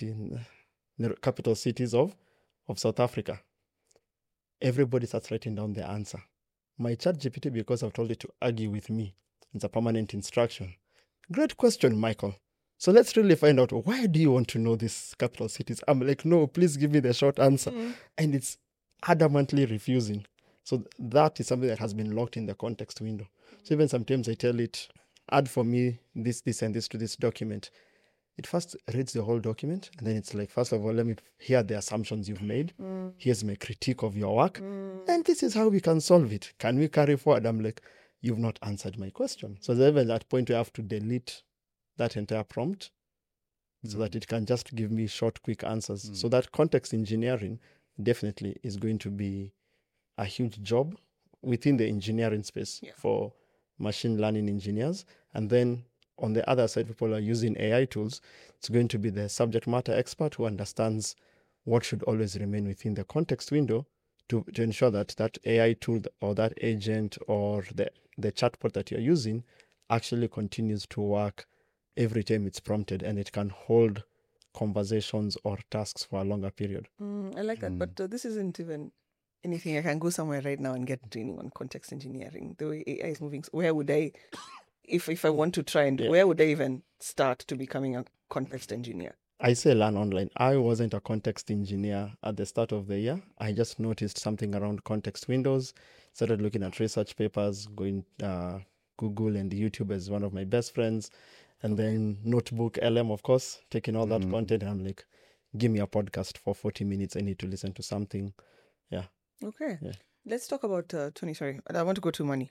The capital cities of South Africa. Everybody starts writing down the answer. My ChatGPT, because I've told it to argue with me, it's a permanent instruction. Great question, Michael. So let's really find out, why do you want to know these capital cities? I'm like, no, please give me the short answer. And it's adamantly refusing. So that is something that has been locked in the context window. So even sometimes I tell it, add for me this, and this to this document. It first reads the whole document, and then it's like, first of all, let me hear the assumptions you've made. Here's my critique of your work. And this is how we can solve it. Can we carry forward? I'm like, you've not answered my question. So there's even that point where I have to delete that entire prompt so that it can just give me short, quick answers. So that context engineering definitely is going to be a huge job within the engineering space for machine learning engineers. And then on the other side, people are using AI tools. It's going to be the subject matter expert who understands what should always remain within the context window to ensure that that AI tool or that agent or the chatbot that you're using actually continues to work every time it's prompted, and it can hold conversations or tasks for a longer period. I like that, but this isn't even anything. I can go somewhere right now and get training on context engineering. The way AI is moving, where would I, if I want to try and where would I even start to becoming a context engineer? I say learn online. I wasn't a context engineer at the start of the year. I just noticed something around context windows, started looking at research papers, going Google and YouTube as one of my best friends, and then Notebook LM, of course, taking all that content. And I'm like, give me a podcast for 40 minutes. I need to listen to something. Yeah. Okay. Yeah. Let's talk about Tony. Sorry, I want to go to money.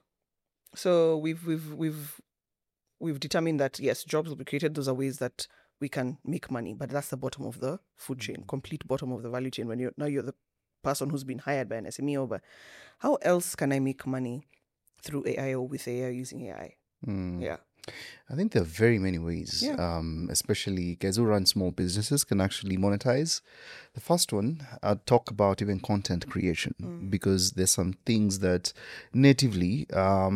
So we've determined that yes, jobs will be created. Those are ways that we can make money, but that's the bottom of the food chain, complete bottom of the value chain. When you're the person who's been hired by an SME over, how else can I make money through AI or with AI, using AI? Yeah. I think there are very many ways, especially guys who run small businesses can actually monetize. The first one, I'd talk about even content creation, because there's some things that natively,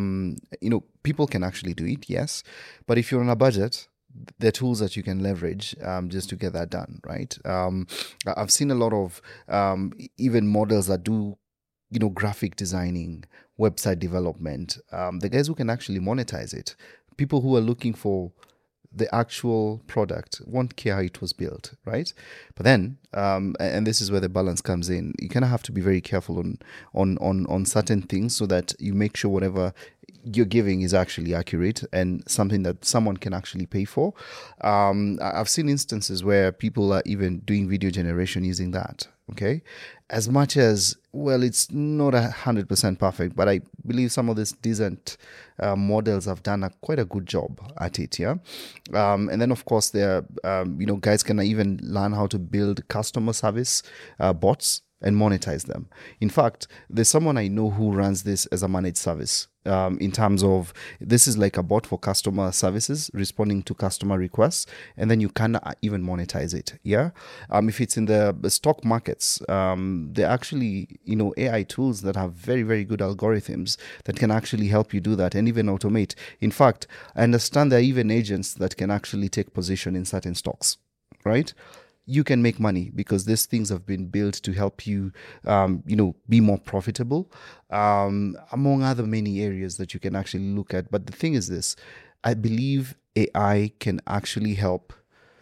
people can actually do it, yes. But if you're on a budget, there are tools that you can leverage just to get that done, right? I've seen a lot of even models that do graphic designing, website development, the guys who can actually monetize it, people who are looking for the actual product won't care how it was built, right? But then, and this is where the balance comes in. You kind of have to be very careful on certain things so that you make sure whatever you're giving is actually accurate and something that someone can actually pay for. I've seen instances where people are even doing video generation using that. Okay, as much as, well, it's not 100% perfect, but I believe some of these decent models have done quite a good job at it. Yeah, and then of course there, guys can even learn how to build customer service bots and monetize them. In fact, there's someone I know who runs this as a managed service. In terms of, this is like a bot for customer services, responding to customer requests, and then you can even monetize it. Yeah, if it's in the stock markets, there are actually AI tools that have very, very good algorithms that can actually help you do that and even automate. In fact, I understand there are even agents that can actually take position in certain stocks, right? You can make money because these things have been built to help you, be more profitable, among other many areas that you can actually look at. But the thing is this, I believe AI can actually help,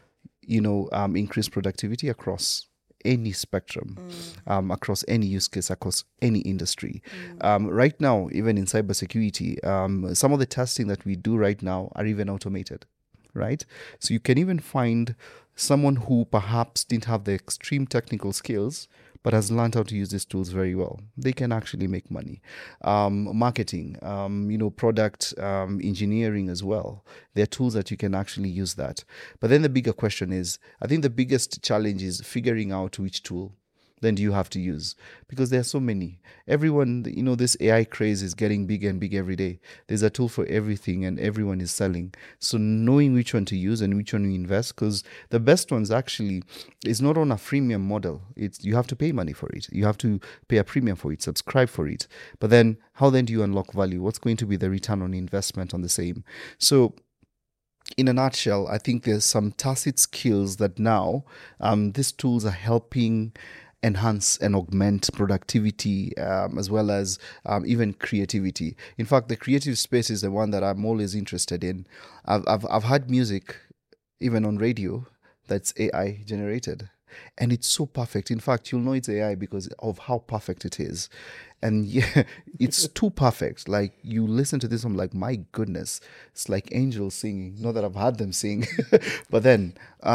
increase productivity across any spectrum, across any use case, across any industry. Right now, even in cybersecurity, some of the testing that we do right now are even automated, right? So you can even find someone who perhaps didn't have the extreme technical skills but has learned how to use these tools very well. They can actually make money. Marketing, product engineering as well. There are tools that you can actually use that. But then the bigger question is, I think the biggest challenge is figuring out which tool then do you have to use, because there are so many. Everyone, this AI craze is getting bigger and bigger every day. There's a tool for everything and everyone is selling. So knowing which one to use and which one to invest, because the best ones actually is not on a freemium model. You have to pay money for it. You have to pay a premium for it, subscribe for it. But then how then do you unlock value? What's going to be the return on investment on the same? So in a nutshell, I think there's some tacit skills that now these tools are helping enhance and augment productivity, as well as even creativity. In fact, the creative space is the one that I'm always interested in. I've had music even on radio that's AI generated, and it's so perfect. In fact, you'll know it's AI because of how perfect it is. And yeah, it's too perfect. Like, you listen to this, I'm like, my goodness, it's like angels singing. Not that I've had them sing, but then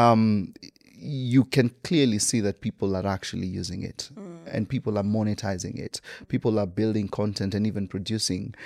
you can clearly see that people are actually using it, and people are monetizing it. People are building content and even producing.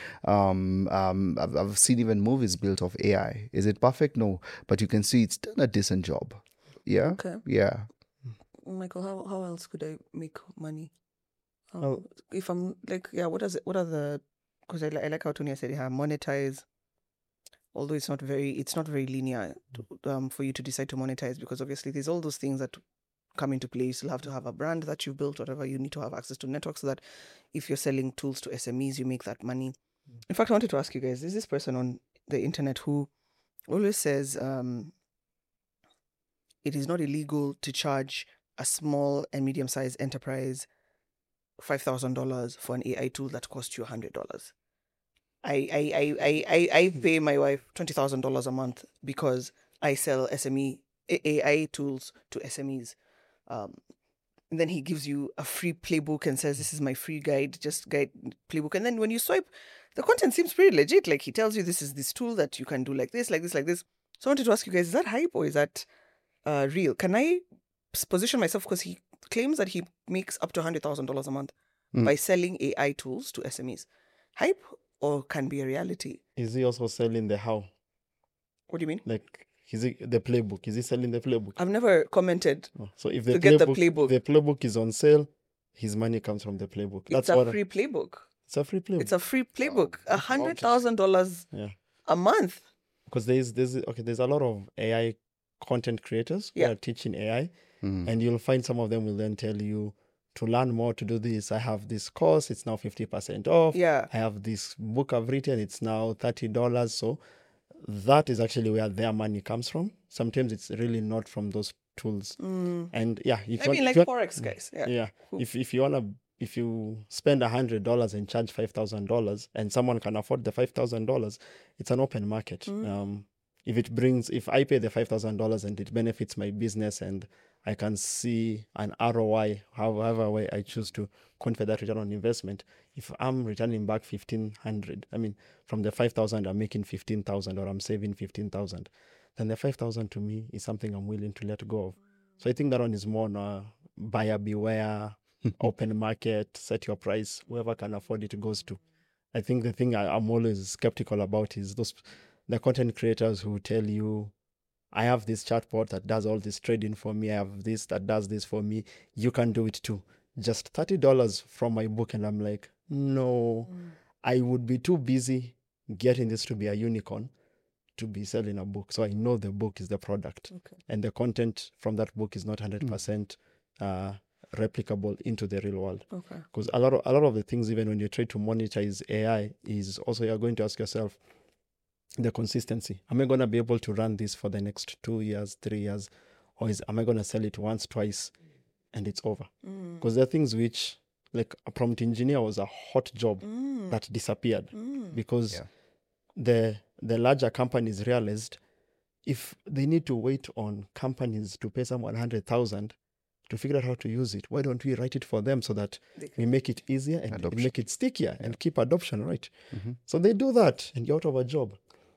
I've seen even movies built of AI. Is it perfect? No, but you can see it's done a decent job. Yeah. Okay. Yeah. Michael, how else could I make money? Oh. If I'm like, what are the? Because I like how Tony said, monetize. Although it's not very linear for you to decide to monetize, because obviously there's all those things that come into play. You still have to have a brand that you've built, whatever. You need to have access to networks so that if you're selling tools to SMEs, you make that money. In fact, I wanted to ask you guys, there's this person on the internet who always says it is not illegal to charge a small and medium-sized enterprise $5,000 for an AI tool that costs you $100. I pay my wife $20,000 a month because I sell SME AI tools to SMEs. And then he gives you a free playbook and says, this is my free guide, just guide playbook. And then when you swipe, the content seems pretty legit. Like, he tells you this is this tool that you can do like this, like this, like this. So I wanted to ask you guys, is that hype or is that real? Can I position myself, because he claims that he makes up to $100,000 a month by selling AI tools to SMEs. Hype or can be a reality? Is he also selling the how? What do you mean? Like, is he the playbook? Is he selling the playbook? I've never commented. So if to get the playbook, the playbook is on sale, his money comes from the playbook. It's a free playbook. It's a free playbook. It's a free playbook. $100,000 a month. Because there's a lot of AI content creators who are teaching AI, and you'll find some of them will then tell you, to learn more, to do this, I have this course, it's now 50% off. Yeah. I have this book I've written, it's now $30. So that is actually where their money comes from. Sometimes it's really not from those tools. And yeah, Forex guys. Yeah. If you want to if you spend $100 and charge $5,000 and someone can afford the $5,000, it's an open market. If I pay the $5,000 and it benefits my business and I can see an ROI, however way I choose to quantify that return on investment, if I'm returning back 1,500, I mean, from the 5,000, I'm making 15,000 or I'm saving 15,000, then the 5,000 to me is something I'm willing to let go of. So I think that one is more on a buyer beware, open market, set your price, whoever can afford it goes to. I think the thing I'm always skeptical about is the content creators who tell you, I have this chatbot that does all this trading for me. I have this that does this for me. You can do it too. Just $30 from my book. And I'm like, no, I would be too busy getting this to be a unicorn to be selling a book. So I know the book is the product. And the content from that book is not 100% replicable into the real world. Because a lot of the things, even when you try to monetize AI, is also you're going to ask yourself, the consistency. Am I going to be able to run this for the next 2 years, 3 years? Or am I going to sell it once, twice, and it's over? Because there are things which, like a prompt engineer was a hot job that disappeared because the larger companies realized if they need to wait on companies to pay someone 100,000 to figure out how to use it, why don't we write it for them so that we make it easier and make it stickier and keep adoption, right? So they do that and you're out of a job.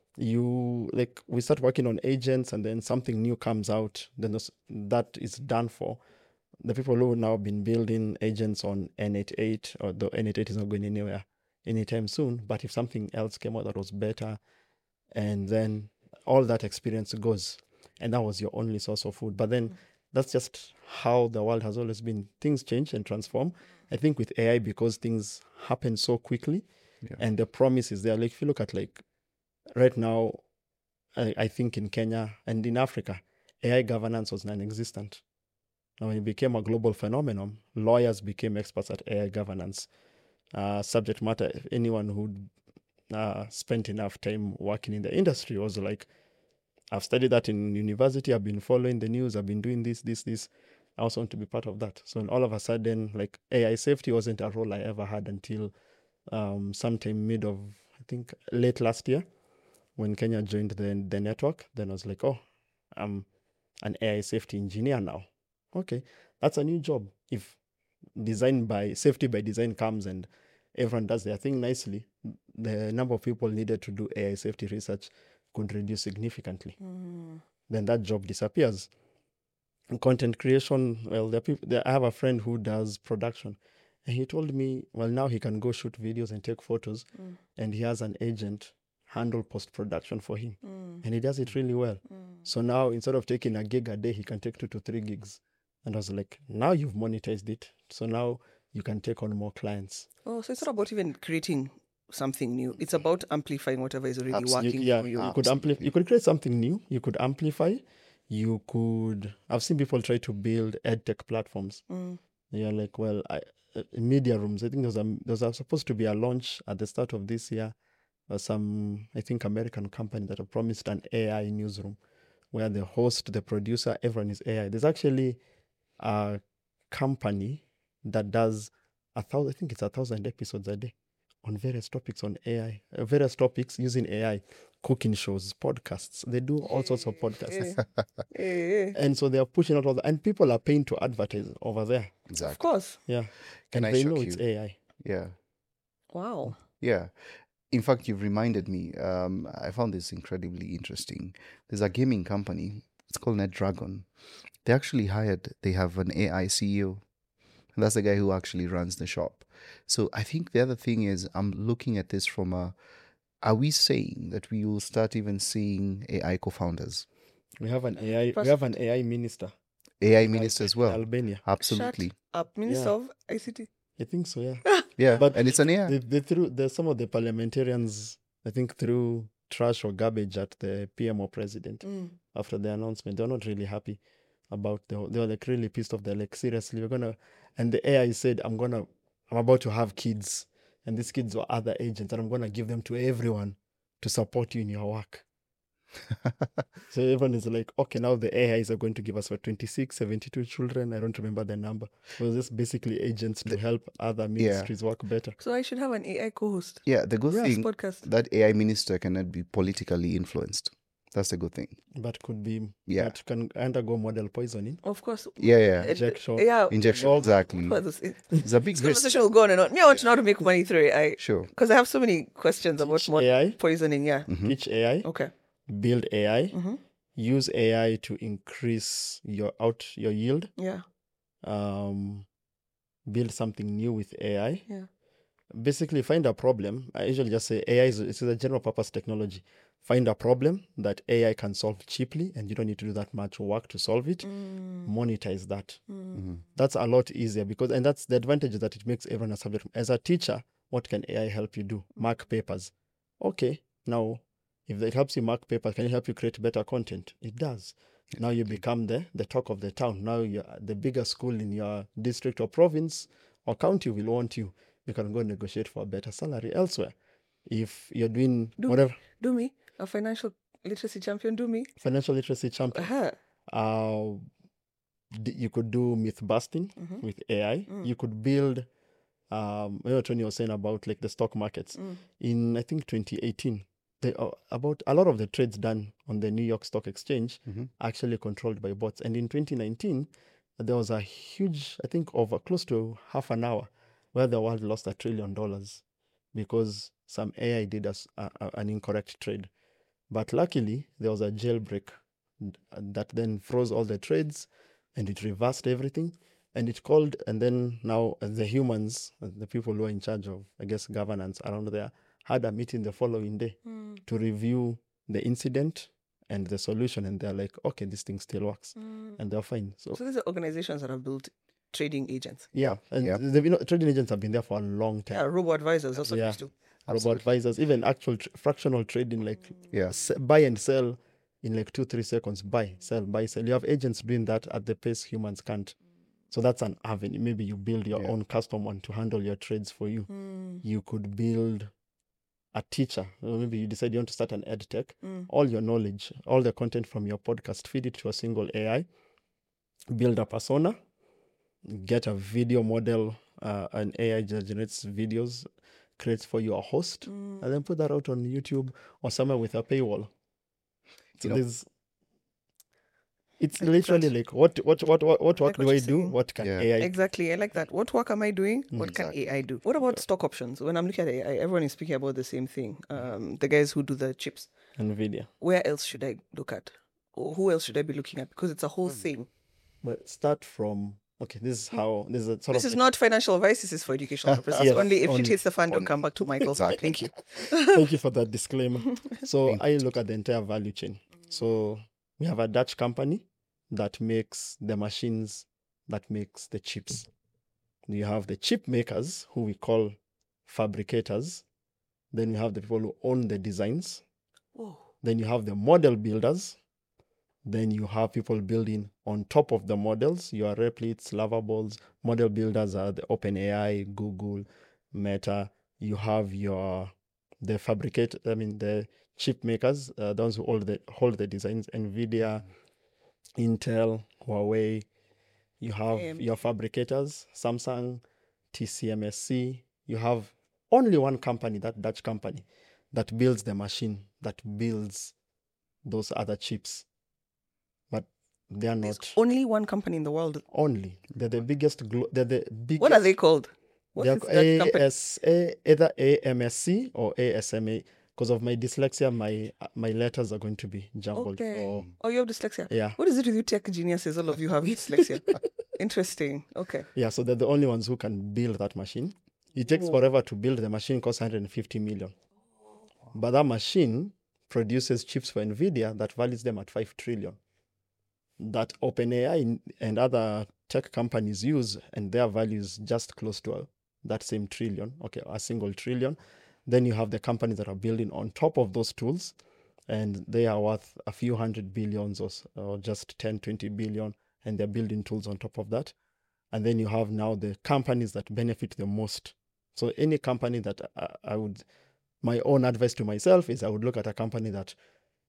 We start working on agents and then something new comes out, then that is done for. The people who have now been building agents on N88, although N88 is not going anywhere anytime soon, but if something else came out that was better, and then all that experience goes, and that was your only source of food. But then that's just how the world has always been. Things change and transform. I think with AI, because things happen so quickly, and the promise is there. Like if you look at right now, I think in Kenya and in Africa, AI governance was non-existent. Now, when it became a global phenomenon, lawyers became experts at AI governance. Subject matter, anyone who spent enough time working in the industry was like, I've studied that in university, I've been following the news, I've been doing this. I also want to be part of that. So all of a sudden, like AI safety wasn't a role I ever had until sometime late last year, when Kenya joined the network. Then I was like, oh, I'm an AI safety engineer now. Okay, that's a new job. If safety by design comes and everyone does their thing nicely, the number of people needed to do AI safety research could reduce significantly. Then that job disappears. Content creation, I have a friend who does production, and he told me, well, now he can go shoot videos and take photos, and he has an agent handle post-production for him, and he does it really well. So now instead of taking a gig a day, he can take 2 to 3 gigs. And I was like, now you've monetized it, so now you can take on more clients. Oh, so it's not about even creating something new. It's about amplifying whatever is already working for you. You could create something new. You could amplify. I've seen people try to build edtech platforms. You're like, well, media rooms. I think there was supposed to be a launch at the start of this year. Some, I think, American company that have promised an AI newsroom where the host, the producer, everyone is AI. There's actually a company that does 1,000 episodes a day on various topics on AI, various topics using AI, cooking shows, podcasts. They do all sorts of podcasts. And so they are pushing out all that. And people are paying to advertise over there. Exactly. Of course. Yeah. Can and I they shock know you? it's AI. Yeah. Wow. Yeah. In fact, you've reminded me. I found this incredibly interesting. There's a gaming company. It's called NetDragon. They have an AI CEO. And that's the guy who actually runs the shop. So I think the other thing is, I'm looking at this are we saying that we will start even seeing AI co-founders? We have an AI minister. AI minister as well. Albania. Absolutely. Shut up, Minister of ICT. I think so, yeah. Yeah, But and it's an AI. There's some of the parliamentarians, I think, threw trash or garbage at the PM or president after the announcement. They're not really happy about they were like really pissed off. They're like, seriously, and the AI said, I'm about to have kids, and these kids were other agents, and I'm gonna give them to everyone to support you in your work. So everyone is like, okay, now the AIs are going to give us for 26, 72 children. I don't remember the number. It was just basically agents to help other ministries work better. So I should have an AI co-host. Yeah, the good Yes, thing podcast. that AI minister cannot be politically influenced. That's the good thing. But could be, Yeah. but can undergo model poisoning. Of course. Yeah. Injection. Yeah. Injection, Well, exactly. What was this? It's a big This risk. conversation will go on and on. Me, I want to know how to make money through it. Sure. Because I have so many questions about more AI, poisoning. Yeah. teach AI, Okay. build AI, Mm-hmm. use AI to increase your yield, Yeah. build something new with AI. Yeah. Basically, find a problem. I usually just say AI is a general purpose technology. Find a problem that AI can solve cheaply, and you don't need to do that much work to solve it. Monetize that. That's a lot easier because, and that's the advantage, that it makes everyone a subject. As a teacher, what can AI help you do? Mark papers. Okay, now if it helps you mark papers, can it help you create better content? It does. Now you become the talk of the town. Now the bigger school in your district or province or county will want you. You can go negotiate for a better salary elsewhere. If you're doing whatever, Do me. A financial literacy champion. Do me. financial literacy champion, Uh-huh. you could do myth busting with AI. You could build, Tony was saying about like the stock markets. In, I think, 2018, about a lot of the trades done on the New York Stock Exchange are actually controlled by bots. And in 2019, there was a huge, I think, over close to half an hour where the world lost $1 trillion because some AI did an incorrect trade. But luckily, there was a jailbreak that then froze all the trades, and it reversed everything. And it called, and then now the humans, the people who are in charge of, I guess, governance around there, had a meeting the following day to review the incident and the solution. And they're like, okay, this thing still works. And they're fine. So these are organizations that have built trading agents. yeah, and trading agents have been there for a long time. Yeah, robo advisors also Yeah. used to. Robo advisors, even actual fractional trading, like Yeah. buy and sell in like 2-3 seconds. Buy, sell, buy, sell. You have agents doing that at the pace humans can't. So that's an avenue. Maybe you build your own custom one to handle your trades for you. You could build a teacher. Or maybe you decide you want to start an ed tech. All your knowledge, all the content from your podcast, feed it to a single AI. Build a persona. Get a video model, an AI that generates videos, creates for you a host, and then put that out on YouTube or somewhere with a paywall. So it's literally like what work do I do? What can AI do? Exactly. I like that. What work am I doing? What can AI do? What about stock options? When I'm looking at AI, everyone is speaking about the same thing. The guys who do the chips. NVIDIA. Where else should I look at? Or who else should I be looking at? Because it's a whole thing. But start from, okay, this is not financial advice. This is for educational purposes. Yes, only if it hits the fan, don't come back to Michael. Thank you. Thank you for that disclaimer. So I look at the entire value chain. So we have a Dutch company that makes the machines that makes the chips. You have the chip makers, who we call fabricators. Then you have the people who own the designs. Whoa. Then you have the model builders. Then you have people building on top of the models, your Replits, Lavables. Model builders are the OpenAI, Google, Meta. You have the chip makers, those who hold the designs, NVIDIA, Intel, Huawei. You have your fabricators, Samsung, TSMC. You have only one company, that Dutch company, that builds the machine, that builds those other chips. But they are not. There's only one company in the world. Only. They're the biggest. What are they called? They're either AMSC or ASMA. Because of my dyslexia, my letters are going to be jumbled. Okay. Oh, you have dyslexia? Yeah. What is it with you tech geniuses? All of you have dyslexia. Interesting. Okay. Yeah, so they're the only ones who can build that machine. It takes forever to build. The machine costs 150 million. But that machine produces chips for NVIDIA that values them at 5 trillion. That OpenAI and other tech companies use, and their value is just close to that same trillion. Okay, a single trillion. Then you have the companies that are building on top of those tools, and they are worth a few hundred billions or just 10, 20 billion, and they're building tools on top of that. And then you have now the companies that benefit the most. So any company that my own advice to myself is I would look at a company that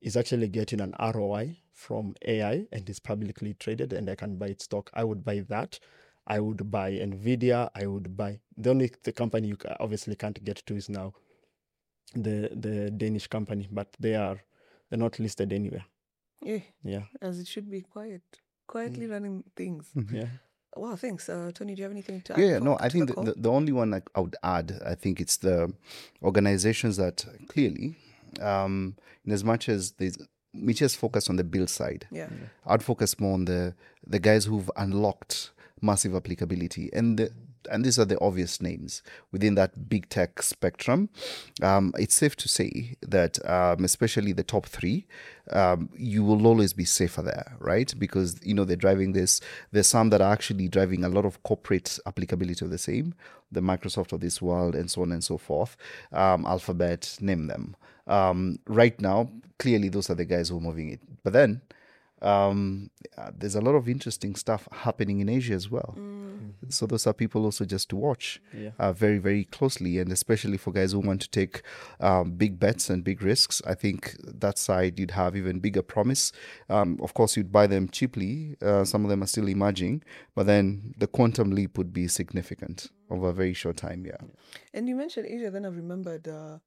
is actually getting an ROI from AI and is publicly traded, and I can buy its stock, I would buy that. I would buy Nvidia. I would buy the company you obviously can't get to is now the Danish company, but they're not listed anywhere. Yeah, Yeah, as it should be, quietly running things. yeah. Wow, thanks. Tony, do you have anything to add? Yeah, no, I to think the call? the only one I would add, I think it's the organizations that clearly, in as much as we just focus on the build side, Yeah. I'd focus more on the guys who've unlocked massive applicability, and these are the obvious names within that big tech spectrum. It's safe to say that, especially the top three, you will always be safer there, right? Because they're driving this. There's some that are actually driving a lot of corporate applicability of the same, the Microsoft of this world, and so on and so forth. Alphabet, name them. Right now, clearly those are the guys who are moving it. But then there's a lot of interesting stuff happening in Asia as well. So those are people also just to watch very, very closely, and especially for guys who want to take big bets and big risks. I think that side you'd have even bigger promise. Of course, you'd buy them cheaply. Some of them are still emerging, but then the quantum leap would be significant over a very short time. Yeah. And you mentioned Asia, then I remembered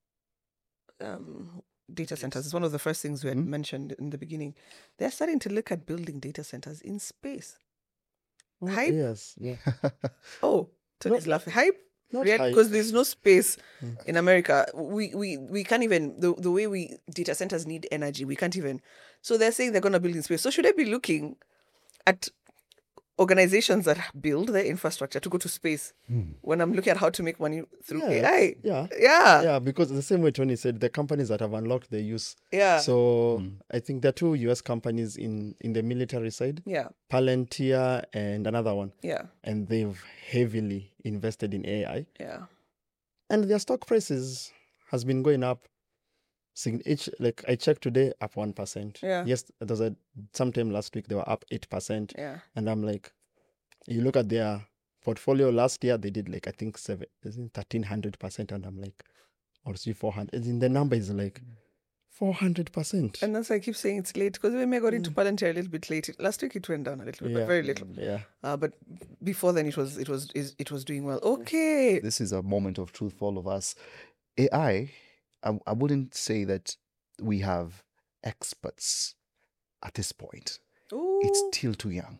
data centers. It's one of the first things we had mentioned in the beginning. They're starting to look at building data centers in space. Hype? Yes, yeah. Oh, Tony's laughing. Hype? Not Yeah, hype. because there's no space in America. We can't even, the way data centers need energy, we can't even. So they're saying they're going to build in space. So should I be looking at organizations that build their infrastructure to go to space when I'm looking at how to make money through AI? Yeah. Yeah. Yeah, because the same way Tony said, the companies that have unlocked their use. Yeah. So I think there are two US companies in the military side, Yeah. Palantir and another one. Yeah. And they've heavily invested in AI. Yeah. And their stock prices has been going up. Like I checked today, up 1%. Yeah. Yes, there was sometime last week they were up 8%. Yeah. And I'm like, you look at their portfolio last year, they did like I think 1,300%, and I'm like, or see 400. And the number is like 400%. And that's why I keep saying it's late, because we may got into Palantir a little bit late. Last week it went down a little bit, but very little. Yeah. But before then it was doing well. Okay. This is a moment of truth for all of us. AI, I wouldn't say that we have experts at this point. Ooh. It's still too young.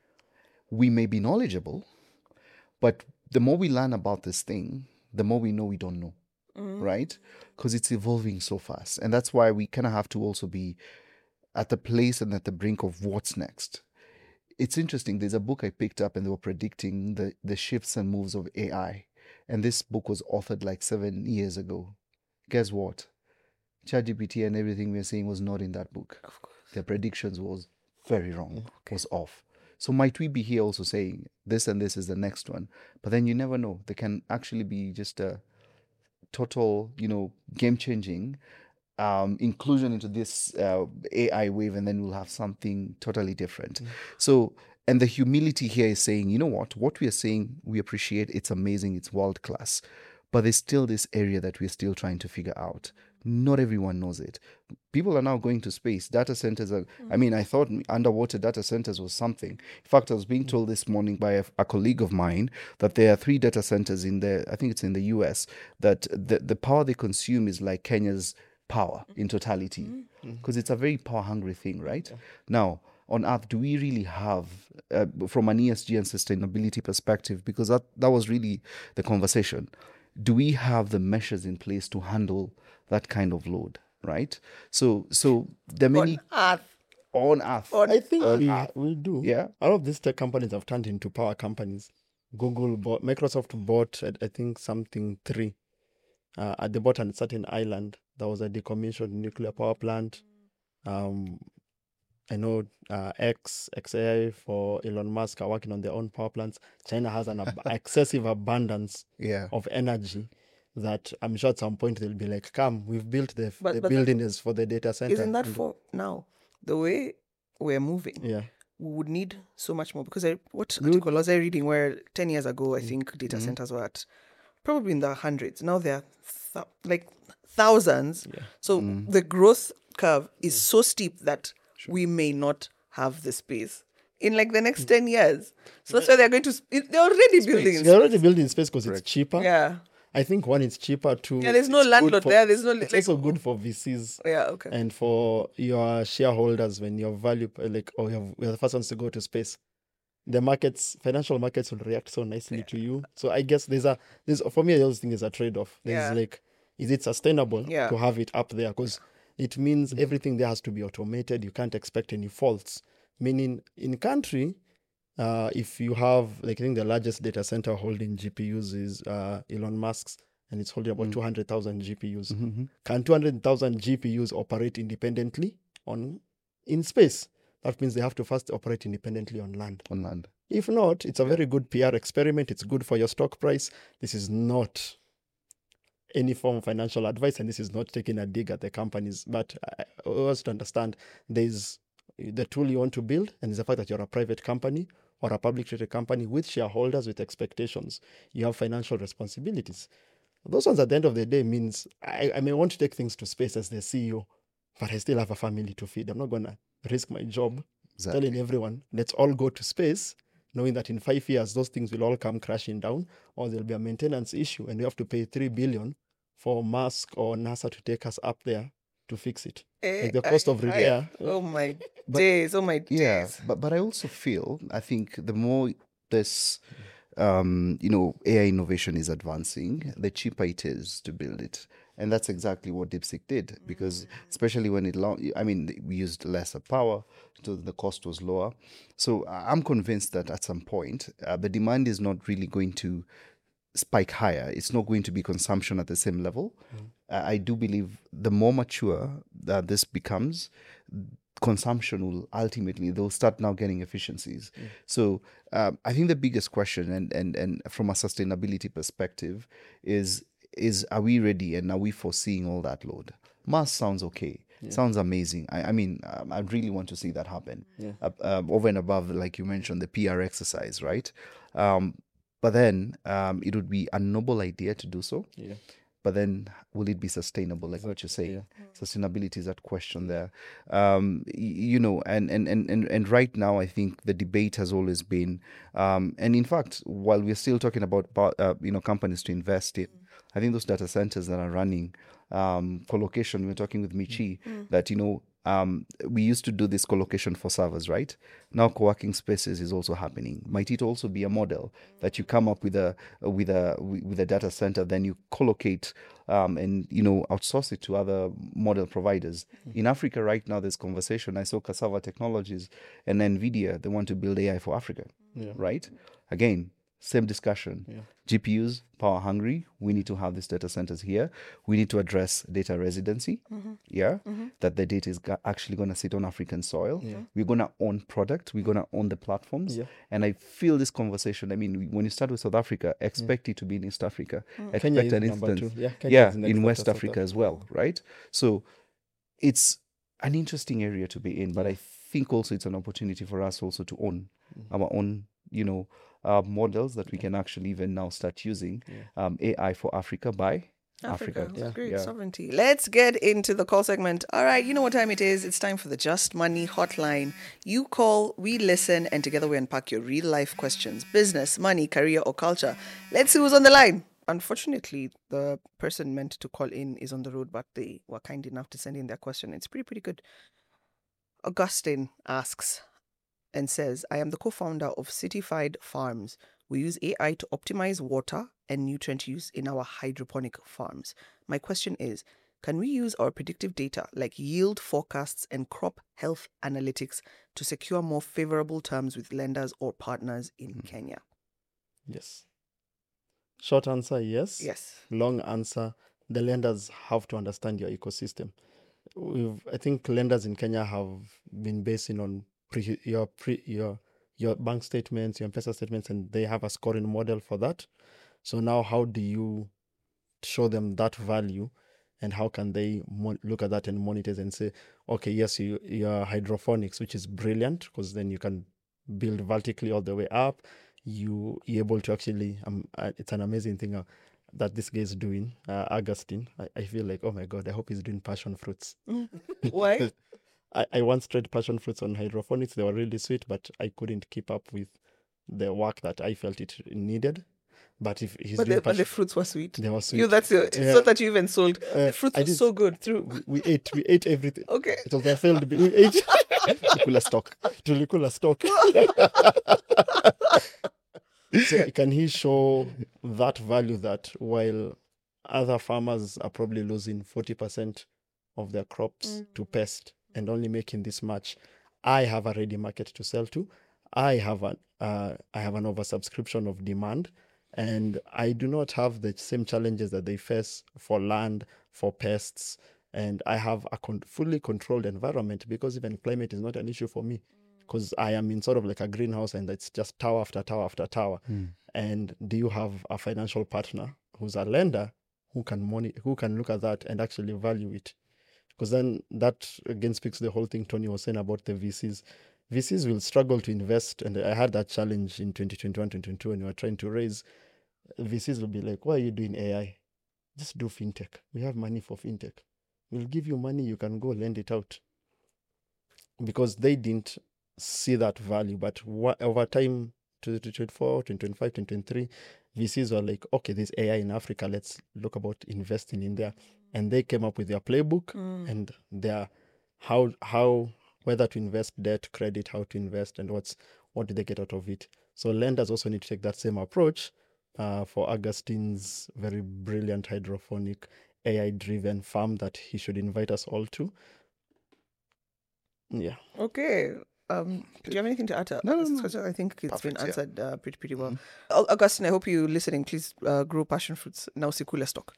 We may be knowledgeable, but the more we learn about this thing, the more we know we don't know, right? Because it's evolving so fast. And that's why we kind of have to also be at the place and at the brink of what's next. It's interesting. There's a book I picked up and they were predicting the shifts and moves of AI. And this book was authored like 7 years ago. Guess what? ChatGPT and everything we're saying was not in that book. Of course. Their predictions was very wrong, was off. So might we be here also saying this and this is the next one? But then you never know. They can actually be just a total, game-changing inclusion into this AI wave, and then we'll have something totally different. So, and the humility here is saying, you know what we are saying, we appreciate, it's amazing, it's world-class. But there's still this area that we're still trying to figure out. Not everyone knows it. People are now going to space. Data centers are, I thought underwater data centers was something. In fact, I was being told this morning by a colleague of mine that there are 3 data centers I think it's in the US, that the power they consume is like Kenya's power in totality. Because it's a very power-hungry thing, right? Now, on Earth, do we really have, from an ESG and sustainability perspective, because that was really the conversation, do we have the measures in place to handle that kind of load, right? So there are many on Earth. I think we do. Yeah. All of these tech companies have turned into power companies. Microsoft bought, I think, something 3. They bought on a certain island. There was a decommissioned nuclear power plant. I know XAI for Elon Musk are working on their own power plants. China has an excessive abundance of energy that I'm sure at some point they'll be like, come, we've built the building is for the data center. Isn't that for now? The way we're moving, Yeah. we would need so much more. Because what article was I reading where 10 years ago, I think data centers were at probably in the hundreds. Now they're like thousands. Yeah. So the growth curve is so steep that we may not have the space in like the next 10 years. So that's why they're going to, they're already building in They're already building space because it's cheaper. Yeah. I think one, it's cheaper. Two, Yeah, there's no it's good landlord for- there. There's no, It's like, also good for VCs. yeah, okay. And for your shareholders, when your value, like, oh, you're the first ones to go to space, the markets, financial markets will react so nicely to you. So I guess there's for me, I always think there's a trade-off. There's Yeah. like, is it sustainable Yeah. to have it up there? Because it means everything there has to be automated. You can't expect any faults. Meaning, in country, if you have, like, I think the largest data center holding GPUs is Elon Musk's, and it's holding about 200,000 GPUs. Can 200,000 GPUs operate independently in space? That means they have to first operate independently on land. On land. If not, it's a very good PR experiment. It's good for your stock price. This is not any form of financial advice, and this is not taking a dig at the companies. But I always to understand there's the tool you want to build, and it's the fact that you're a private company or a public traded company with shareholders with expectations. You have financial responsibilities. Those ones at the end of the day means I may want to take things to space as the CEO, but I still have a family to feed. I'm not going to risk my job telling everyone, let's all go to space, knowing that in 5 years, those things will all come crashing down, or there'll be a maintenance issue, and we have to pay $3 billion for Musk or NASA to take us up there to fix it. Like the cost of repair. Oh my days. Oh my days. Yeah, but I also feel, I think the more this AI innovation is advancing, the cheaper it is to build it. And that's exactly what DeepSeek did, because especially when we used lesser power, so the cost was lower. So I'm convinced that at some point, the demand is not really going to spike higher. It's not going to be consumption at the same level. I do believe the more mature that this becomes, consumption will ultimately, they'll start now getting efficiencies. So I think the biggest question and from a sustainability perspective is are we ready and are we foreseeing all that load? Mars sounds okay. Sounds amazing. I mean, I really want to see that happen. Over and above, like you mentioned, the PR exercise, right? But then it would be a noble idea to do so. But then will it be sustainable, like what you're saying? Sustainability is that question there. And right now I think the debate has always been, and in fact, while we're still talking about companies to invest in, I think those data centers that are running co-location, we're talking with Michi, that, we used to do this co-location for servers, right? Now co-working spaces is also happening. Might it also be a model that you come up with a data center, then you co-locate and outsource it to other model providers? In Africa right now, there's conversation. I saw Cassava Technologies and NVIDIA, they want to build AI for Africa, right? Again, same discussion. GPUs, power hungry. We need to have these data centers here. We need to address data residency. That the data is actually going to sit on African soil. We're going to own product. We're going to own the platforms. And I feel this conversation, I mean, when you start with South Africa, expect it to be in East Africa. Expect an instance. In West Africa as well, right? So it's an interesting area to be in, but I think also it's an opportunity for us also to own our own, models that we can actually even now start using AI for Africa by Africa. Great sovereignty. Let's get into the call segment. All right, you know what time it is. It's time for the Just Money hotline. You call, we listen, and together we unpack your real life questions: business, money, career, or culture. Let's see who's on the line. Unfortunately, the person meant to call in is on the road, but they were kind enough to send in their question. It's pretty good. Augustine asks and says, I am the co-founder of Cityfied Farms. We use AI to optimize water and nutrient use in our hydroponic farms. My question is, can we use our predictive data like yield forecasts and crop health analytics to secure more favorable terms with lenders or partners in Kenya? Yes. Short answer, yes. Yes. Long answer, the lenders have to understand your ecosystem. I think lenders in Kenya have been basing on your bank statements, your M-Pesa statements, and they have a scoring model for that. So now how do you show them that value, and how can they look at that and monetize and say, okay, yes, your hydroponics, which is brilliant, because then you can build vertically all the way up. You're able to actually, it's an amazing thing. that this guy is doing, Augustine, I feel like, oh my God, I hope he's doing passion fruits. Why? I once tried passion fruits on hydroponics. They were really sweet, but I couldn't keep up with the work that I felt it needed. But if he's doing But the fruits were sweet. they were sweet. You, that's your. It's Yeah. not that you even sold. The fruits I were did- so good. Through. We ate everything. Okay. It was a failed. We ate. Tulikula stock. Tulikula stock. So can he show that value that while other farmers are probably losing 40% of their crops to pest and only making this much, I have a ready market to sell to. I have an oversubscription of demand, and I do not have the same challenges that they face for land, for pests, and I have a fully controlled environment, because even climate is not an issue for me, because I am in sort of like a greenhouse and it's just tower after tower after tower. And do you have a financial partner who's a lender who can look at that and actually value it? Because then that again speaks to the whole thing Tony was saying about the VCs. VCs will struggle to invest, and I had that challenge in 2021, 2022 when we were trying to raise. VCs will be like, why are you doing AI? Just do fintech. We have money for fintech. We'll give you money, you can go lend it out. Because they didn't see that value. But over time, 2024, 2025, 2023, VCs were like, okay, there's AI in Africa, let's look about investing in there. And they came up with their playbook and their how whether to invest, debt, credit, how to invest, and what do they get out of it. So lenders also need to take that same approach for Augustine's very brilliant hydroponic AI-driven farm that he should invite us all to. Yeah. Okay. Do you have anything to add to No, this no. question? I think it's been Perfect, yeah. answered pretty well. Augustine, I hope you're listening. Please grow passion fruits. Now Sikula stock.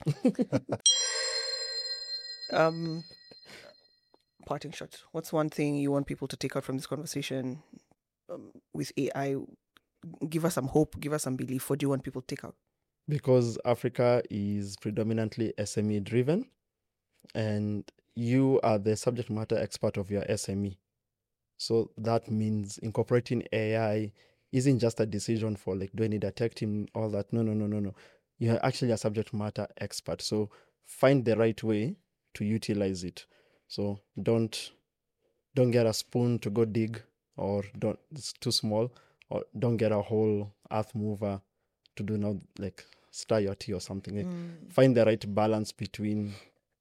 Parting shot. What's one thing you want people to take out from this conversation with AI? Give us some hope. Give us some belief. What do you want people to take out? Because Africa is predominantly SME driven, and you are the subject matter expert of your SME. So that means incorporating AI isn't just a decision for like, do I need a tech team, all that. No. You're actually a subject matter expert. So find the right way to utilize it. So don't get a spoon to go dig, or it's too small, or don't get a whole earth mover to do now, like stir your tea or something. Like, find the right balance between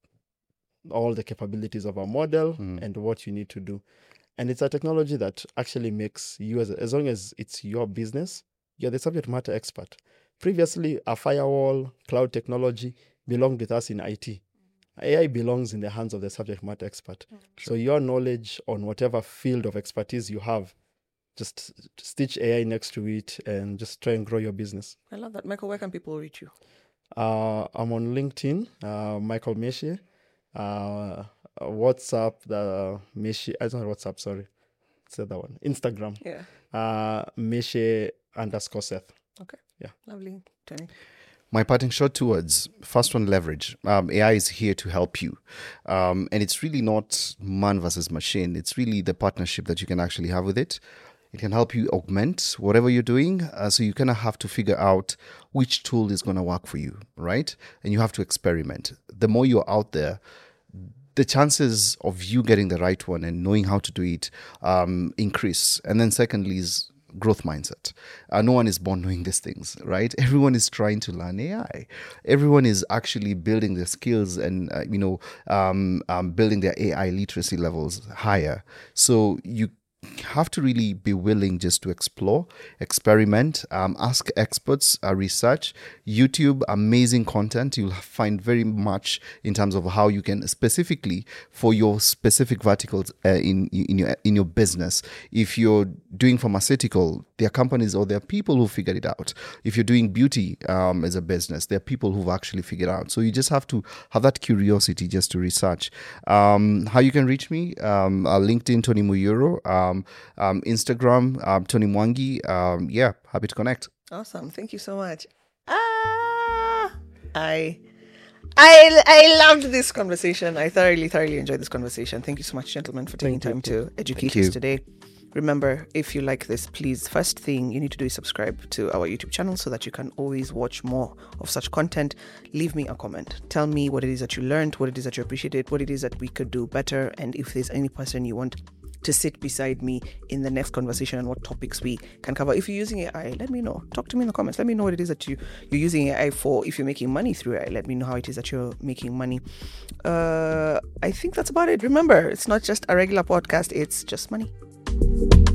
all the capabilities of a model and what you need to do. And it's a technology that actually makes you, as long as it's your business, you're the subject matter expert. Previously, a firewall, cloud technology belonged with us in IT. AI belongs in the hands of the subject matter expert. So your knowledge on whatever field of expertise you have, just stitch AI next to it and just try and grow your business. I love that. Michael, where can people reach you? I'm on LinkedIn, Michael Meshe. WhatsApp, Meshe, it's not WhatsApp, sorry. It's the other one. Instagram. Yeah. Meshe_Seth. Okay. Yeah. Lovely. Tony. My parting shot, 2 words. First one, leverage. AI is here to help you. And it's really not man versus machine. It's really the partnership that you can actually have with it. It can help you augment whatever you're doing. So you kind of have to figure out which tool is going to work for you, right? And you have to experiment. The more you're out there, the chances of you getting the right one and knowing how to do it increase. And then secondly is growth mindset. No one is born knowing these things, right? Everyone is trying to learn AI. Everyone is actually building their skills and, building their AI literacy levels higher. So you have to really be willing just to explore, experiment, ask experts, research. YouTube, amazing content. You'll find very much in terms of how you can specifically for your specific verticals in your business. If you're doing pharmaceutical, there are companies or there are people who figured it out. If you're doing beauty as a business, there are people who've actually figured out. So you just have to have that curiosity just to research. How you can reach me? LinkedIn, Tony Muyuro. Instagram, Tony Mwangi. Happy to connect. Awesome. Thank you so much. I loved this conversation. I thoroughly enjoyed this conversation. Thank you so much, gentlemen, for taking time to educate us today. Remember, if you like this, please, first thing you need to do is subscribe to our YouTube channel so that you can always watch more of such content. Leave me a comment. Tell me what it is that you learned, what it is that you appreciated, what it is that we could do better, and if there's any person you want to sit beside me in the next conversation and what topics we can cover. If you're using AI, let me know. Talk to me in the comments. Let me know what it is that you're using AI for. If you're making money through AI, let me know how it is that you're making money. I think that's about it. Remember, it's not just a regular podcast, it's just money.